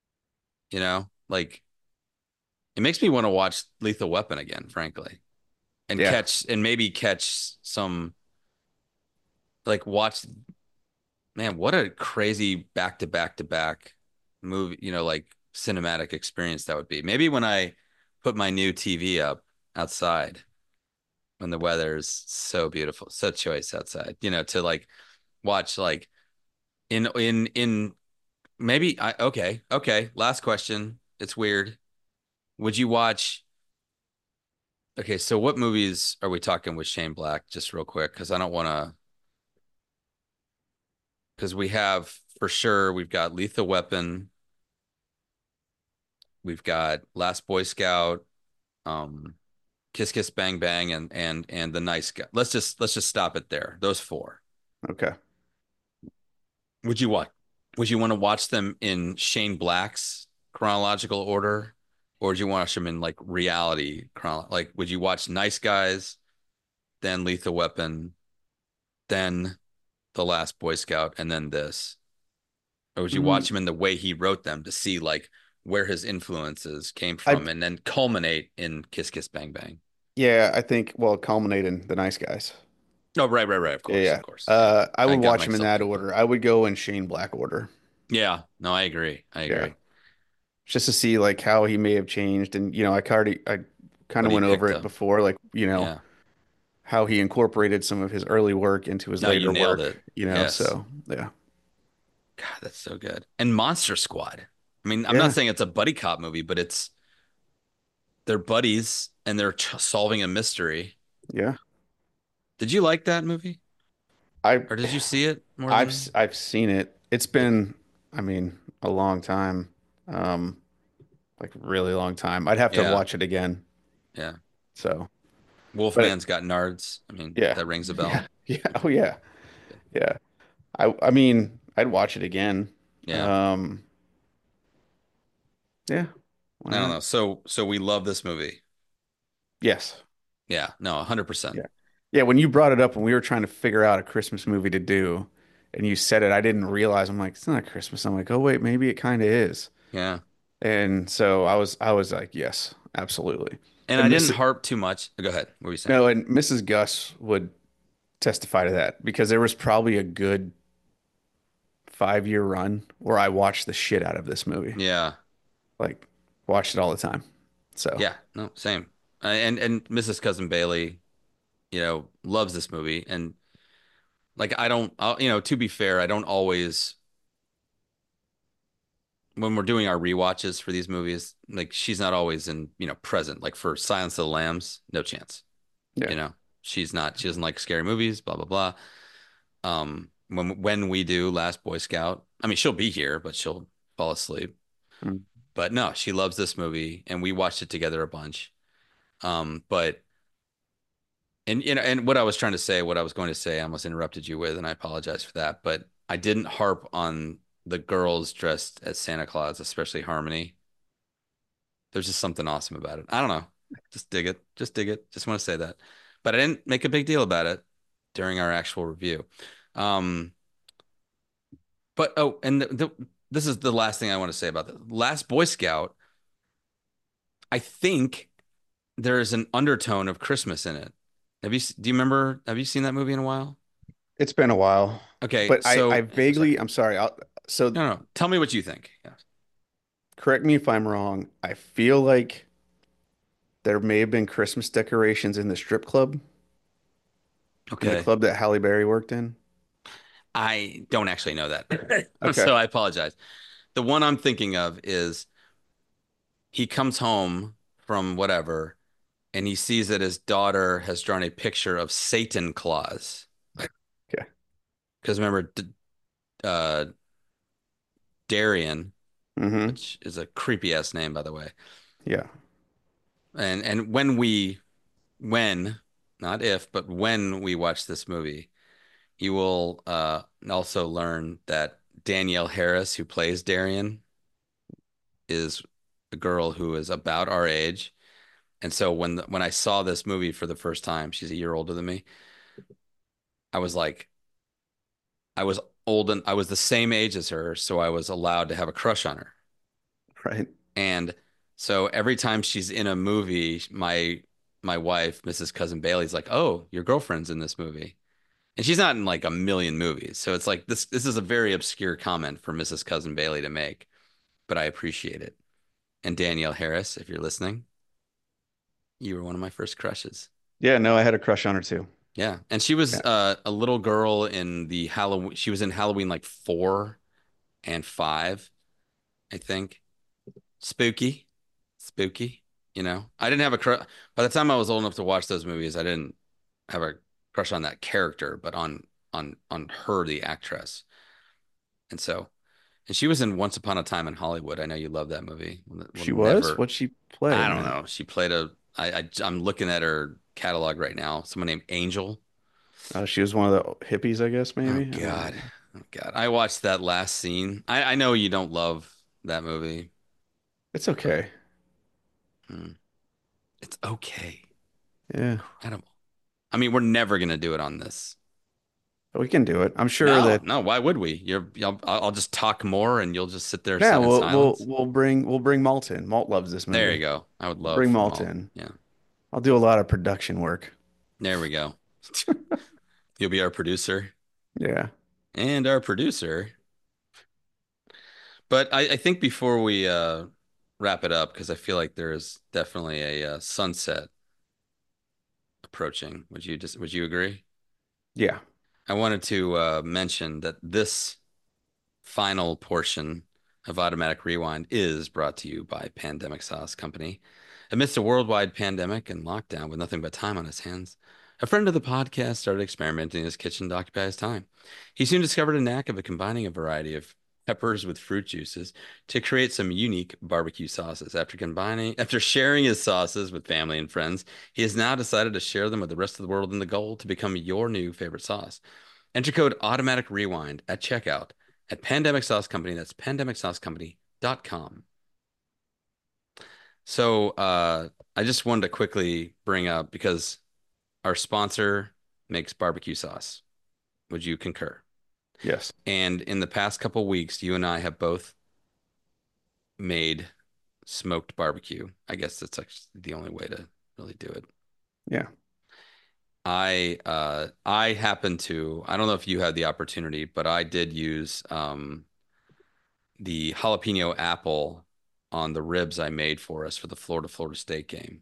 Like it makes me want to watch Lethal Weapon again, frankly, and Yeah. maybe catch some like watch, man, what a crazy back to back to back movie, like cinematic experience that would be. Maybe when I put my new TV up outside when the weather is so beautiful, so choice outside, to like watch like in maybe okay. Last question. It's weird. Would you watch? Okay, so what movies are we talking with Shane Black? Just real quick, because I don't want to. Because we have for sure we've got Lethal Weapon, we've got Last Boy Scout, um, Kiss Kiss Bang Bang, and The Nice Guy. Let's just stop it there. Those four. Okay. Would you what? Would you want to watch them in Shane Black's chronological order, or would you watch them in like reality like would you watch Nice Guys, then Lethal Weapon, then The Last Boy Scout, and then this? Or would you Mm, watch him in the way he wrote them to see like where his influences came I from and then culminate in Kiss Kiss Bang Bang? yeah, I think well, culminating the nice guys. Oh, right. Of Yeah, course, yeah. of course. Yeah. I I would got watch him in myself that thinking. order. I would go in Shane Black order. Yeah, no, I agree. I Yeah. agree. Just to see like how he may have changed and I kind What of he went over picked it up. before like, Yeah. how he incorporated some of his early work into his No, you later nailed work, it. Yes. so yeah. God, that's so good. And Monster Squad. I mean, I'm not Yeah. saying it's a buddy cop movie, but they're buddies and they're solving a mystery. Yeah. Did you like that movie? I Or did you see it more than? I've seen it. It's been, I mean, a long time. Um, like really long time. I'd have to Yeah, watch it again. yeah. So, but Wolfman's Got Nards. I mean, yeah. that rings a Yeah. bell. Yeah. Oh yeah. Yeah. I mean, I'd watch it again. Yeah. Um, yeah. Why I don't not? know. So we love this movie. Yes. Yeah, no, 100%. Yeah. Yeah, when you brought it up when we were trying to figure out a Christmas movie to do and you said it, I didn't realize. I'm like, it's not Christmas. I'm like, oh wait, maybe it kind of is. Yeah. And so I was like, yes, absolutely. And I And didn't Miss harp too much. Go ahead. What were you saying? no, and Mrs. Gus would testify to that because there was probably a good 5 year run where I watched the shit out of this movie. Yeah. Like watched it all the time. So Yeah. No, same. And Mrs. Cousin Bailey, loves this movie. And like I don't, to be fair, I don't always when we're doing our rewatches for these movies, like she's not always present. Like for Silence of the Lambs, no chance. yeah. You know, she's not. She doesn't like scary movies. Blah blah blah. When we do Last Boy Scout, I mean, she'll be here, but she'll fall asleep. Mm. But no, she loves this movie, and we watched it together a bunch. But and what I was trying to say, what I was going to say, I almost interrupted you with, and I apologize for that. But I didn't harp on the girls dressed as Santa Claus, especially Harmony. There's just something awesome about it. I don't know. Just dig it. Just dig it. Just want to say that. But I didn't make a big deal about it during our actual review. Um, but oh, and this is the last thing I want to say about the Last Boy Scout. I think there is an undertone of Christmas in it. Do you remember? Have you seen that movie in a while? It's been a while. Okay, But I so sorry. vaguely, I'm sorry. So No, no. Tell me what you think. Yeah. correct me if I'm wrong. I feel like there may have been Christmas decorations in the strip club, in the Okay. club that Halle Berry worked in. I don't actually know that. Okay. So I apologize. The one I'm thinking of is he comes home from whatever and he sees that his daughter has drawn a picture of Satan Claus. Okay. Because remember, uh, Darian, Mm-hmm. which is a creepy ass name, by the way. Yeah. And when, not if, but when we watch this movie, you will also learn that Danielle Harris, who plays Darian, is a girl who is about our age. And so when I saw this movie for the first time, she's a year older than me. I was like, I was old and I was the same age as her, so I was allowed to have a crush on her. Right. And so every time she's in a movie, my wife, Mrs. Cousin Bailey's like, "Oh, your girlfriend's in this movie." And she's not in like a million movies. So it's like this is a very obscure comment for Mrs. Cousin Bailey to make, but I appreciate it. And Danielle Harris, if you're listening, you were one of my first crushes. Yeah, no, I had a crush on her too. Yeah. And she was Yeah. a little girl in the Halloween. She was in Halloween like 4 and 5, I think. Spooky. Spooky. I didn't have a crush. By the time I was old enough to watch those movies, I didn't have a crush on that character, but on her, the actress. And so, and she was in Once Upon a Time in Hollywood. I know you love that movie. We'll She was? never. What'd she play, I don't man? know. She played I'm looking at her catalog right now. Someone named Angel. She was one of the hippies, I guess, Oh maybe. I don't God. know. Oh God. I watched that last scene. I know you don't love that movie, It's but okay. hmm, it's okay. Yeah, Incredible. I mean, we're never gonna do it on this. we can do it. I'm sure No, that. no, why would we? I'll just talk more and you'll just sit there Yeah, in silence. we'll bring Malt in. Malt loves this There you movie. go. I would We'll love bring for Malt Malt. in. Yeah. I'll do a lot of production work. There we go. You'll be our producer Yeah. and our producer. But I think before we wrap it up, because I feel like there's definitely a sunset approaching. Would you agree? Yeah. I wanted to mention that this final portion of Automatic Rewind is brought to you by Pandemic Sauce Company. Amidst a worldwide pandemic and lockdown with nothing but time on his hands, a friend of the podcast started experimenting in his kitchen to occupy his time. He soon discovered a knack of combining a variety of peppers with fruit juices to create some unique barbecue sauces. After sharing his sauces with family and friends, he has now decided to share them with the rest of the world in the goal to become your new favorite sauce. Enter code Automatic Rewind at checkout at Pandemic Sauce Company. That's pandeমিcsaucecompany.com. So I just wanted to quickly bring up because our sponsor makes barbecue sauce. Would you concur? Yes. And in the past couple weeks, you and I have both made smoked barbecue. I guess that's actually the only way to really do it. Yeah. I happen to, I don't know if you had the opportunity, but I did use the jalapeno apple on the ribs I made for us for the Florida State game.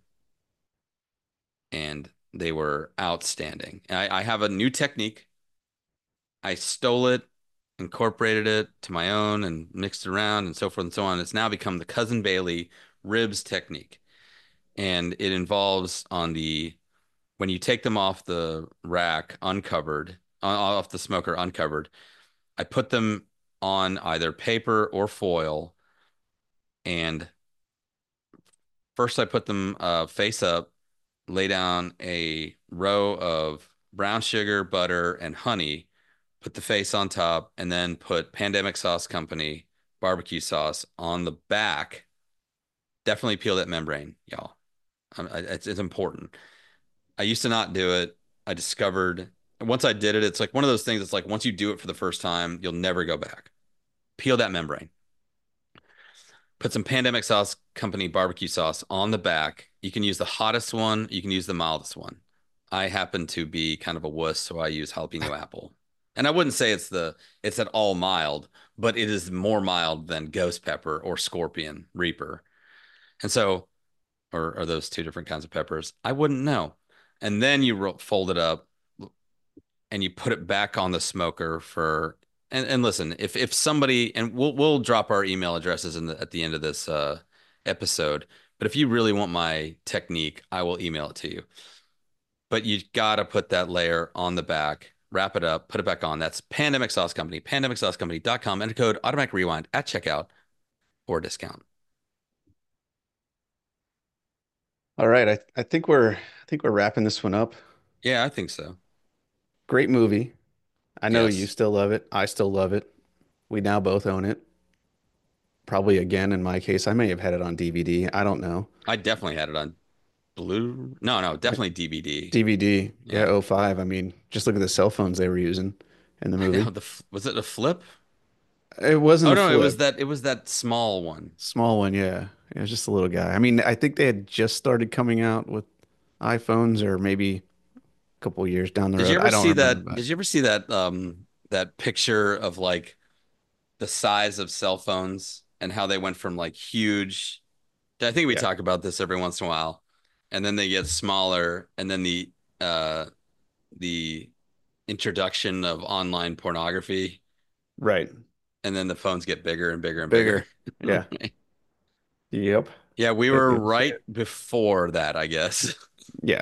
And they were outstanding. I have a new technique. I stole it, incorporated it to my own, and mixed it around, and so forth and so on. It's now become the Cousin Bailey ribs technique, and it involves on the when you take them off the rack uncovered, off the smoker uncovered. I put them on either paper or foil, and first I put them face up, lay down a row of brown sugar, butter, and honey, put the face on top, and then put Pandemic Sauce Company barbecue sauce on the back. Definitely peel that membrane, y'all. It's important. I used to not do it. I discovered once I did it, it's like one of those things. It's like once you do it for the first time, you'll never go back. Peel that membrane. Put some Pandemic Sauce Company barbecue sauce on the back. You can use the hottest one. You can use the mildest one. I happen to be kind of a wuss, so I use jalapeno apple. And I wouldn't say it's at all mild, but it is more mild than ghost pepper or scorpion reaper. And so, or are those two different kinds of peppers? I wouldn't know. And then you fold it up and you put it back on the smoker for and listen, if somebody and we'll drop our email addresses at the end of this episode, but if you really want my technique, I will email it to you. But you gotta put that layer on the back, wrap it up, put it back on. That's Pandemic Sauce Company, pandeমিcsaucecompany.com. Enter code Automatic Rewind at checkout or discount. All right. I think we're wrapping this one up. Yeah, I think so. Great movie. I know you Yes. still love it. I still love it. We now both own it. Probably again in my case. I may have had it on DVD. I don't know. I definitely had it on blue. No, definitely DVD. DVD. Yeah, Yeah. oh 05. I mean, just look at the cell phones they were using in the I know movie. was it a flip? It wasn't Oh a no, flip. it was that small one. Small one, yeah. It was just a little guy. I mean, I think they had just started coming out with iPhones or maybe a couple years down the Did you road. ever I don't see remember, that? but Did you ever see that picture of like the size of cell phones and how they went from like huge. I think we yeah. talk about this every once in a while, and then they get smaller, and then the introduction of online pornography, Right. and then the phones get bigger and bigger and bigger. Bigger. Yeah. Yep. Yeah, we Yep. were Yep. right before that, I guess. Yeah.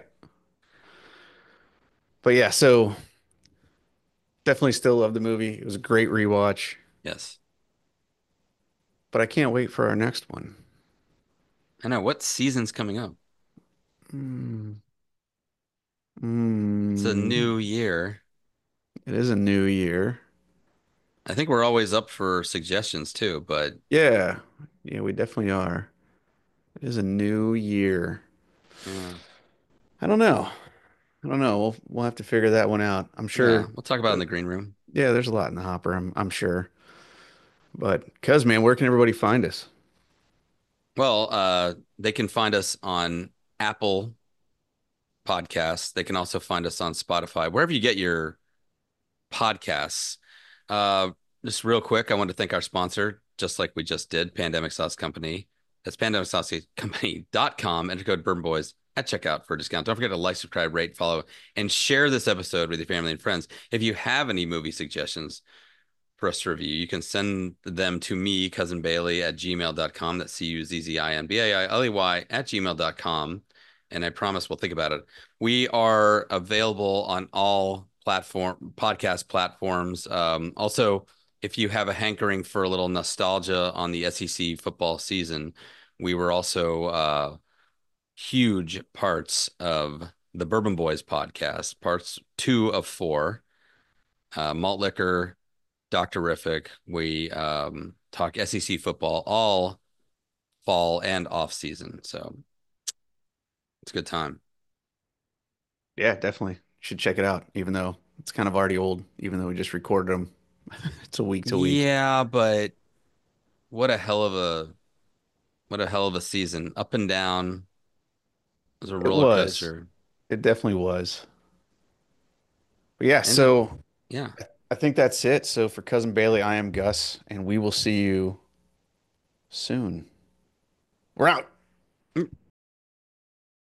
But yeah, so definitely still love the movie. It was a great rewatch, Yes. but I can't wait for our next one. I know. What season's coming up? Mm, It's a mm, new year. it is a new year. I think we're always up for suggestions too, but Yeah. Yeah, we definitely are. It is a new year. yeah, I don't know. I don't know. We'll have to figure that one out. I'm yeah, sure. we'll talk about it in uh, the green room. yeah, there's a lot in the hopper. I'm sure. But cuz man, where can everybody find us? Well, they can find us on Apple Podcasts. They can also find us on Spotify, wherever you get your podcasts. Uh, just real quick, I want to thank our sponsor, just like we just did, Pandemic Sauce Company. That's pandemicsaucecompany.com. Enter code Bourbon Boys at checkout for a discount. Don't forget to like, subscribe, rate, follow, and share this episode with your family and friends. If you have any movie suggestions, for us to review. You can send them to me, Cousin Bailey at gmail.com. That's CUZZINBAILEY at gmail.com. And I promise we'll think about it. We are available on all podcast platforms. Also, if you have a hankering for a little nostalgia on the SEC football season, we were also huge parts of the Bourbon Boys podcast, parts 2 of 4. Malt liquor, Doctorific. We talk SEC football all fall and off season. So it's a good time. Yeah, definitely. Should check it out, even though it's kind of already old, even though we just recorded them. It's a week to week. Yeah, but what a hell of a what a hell of a season. Up and down. It was a It roller was. coaster. It definitely was. But yeah, And so yeah. I think that's it. So for Cousin Bailey, I am Gus, and we will see you soon. We're out.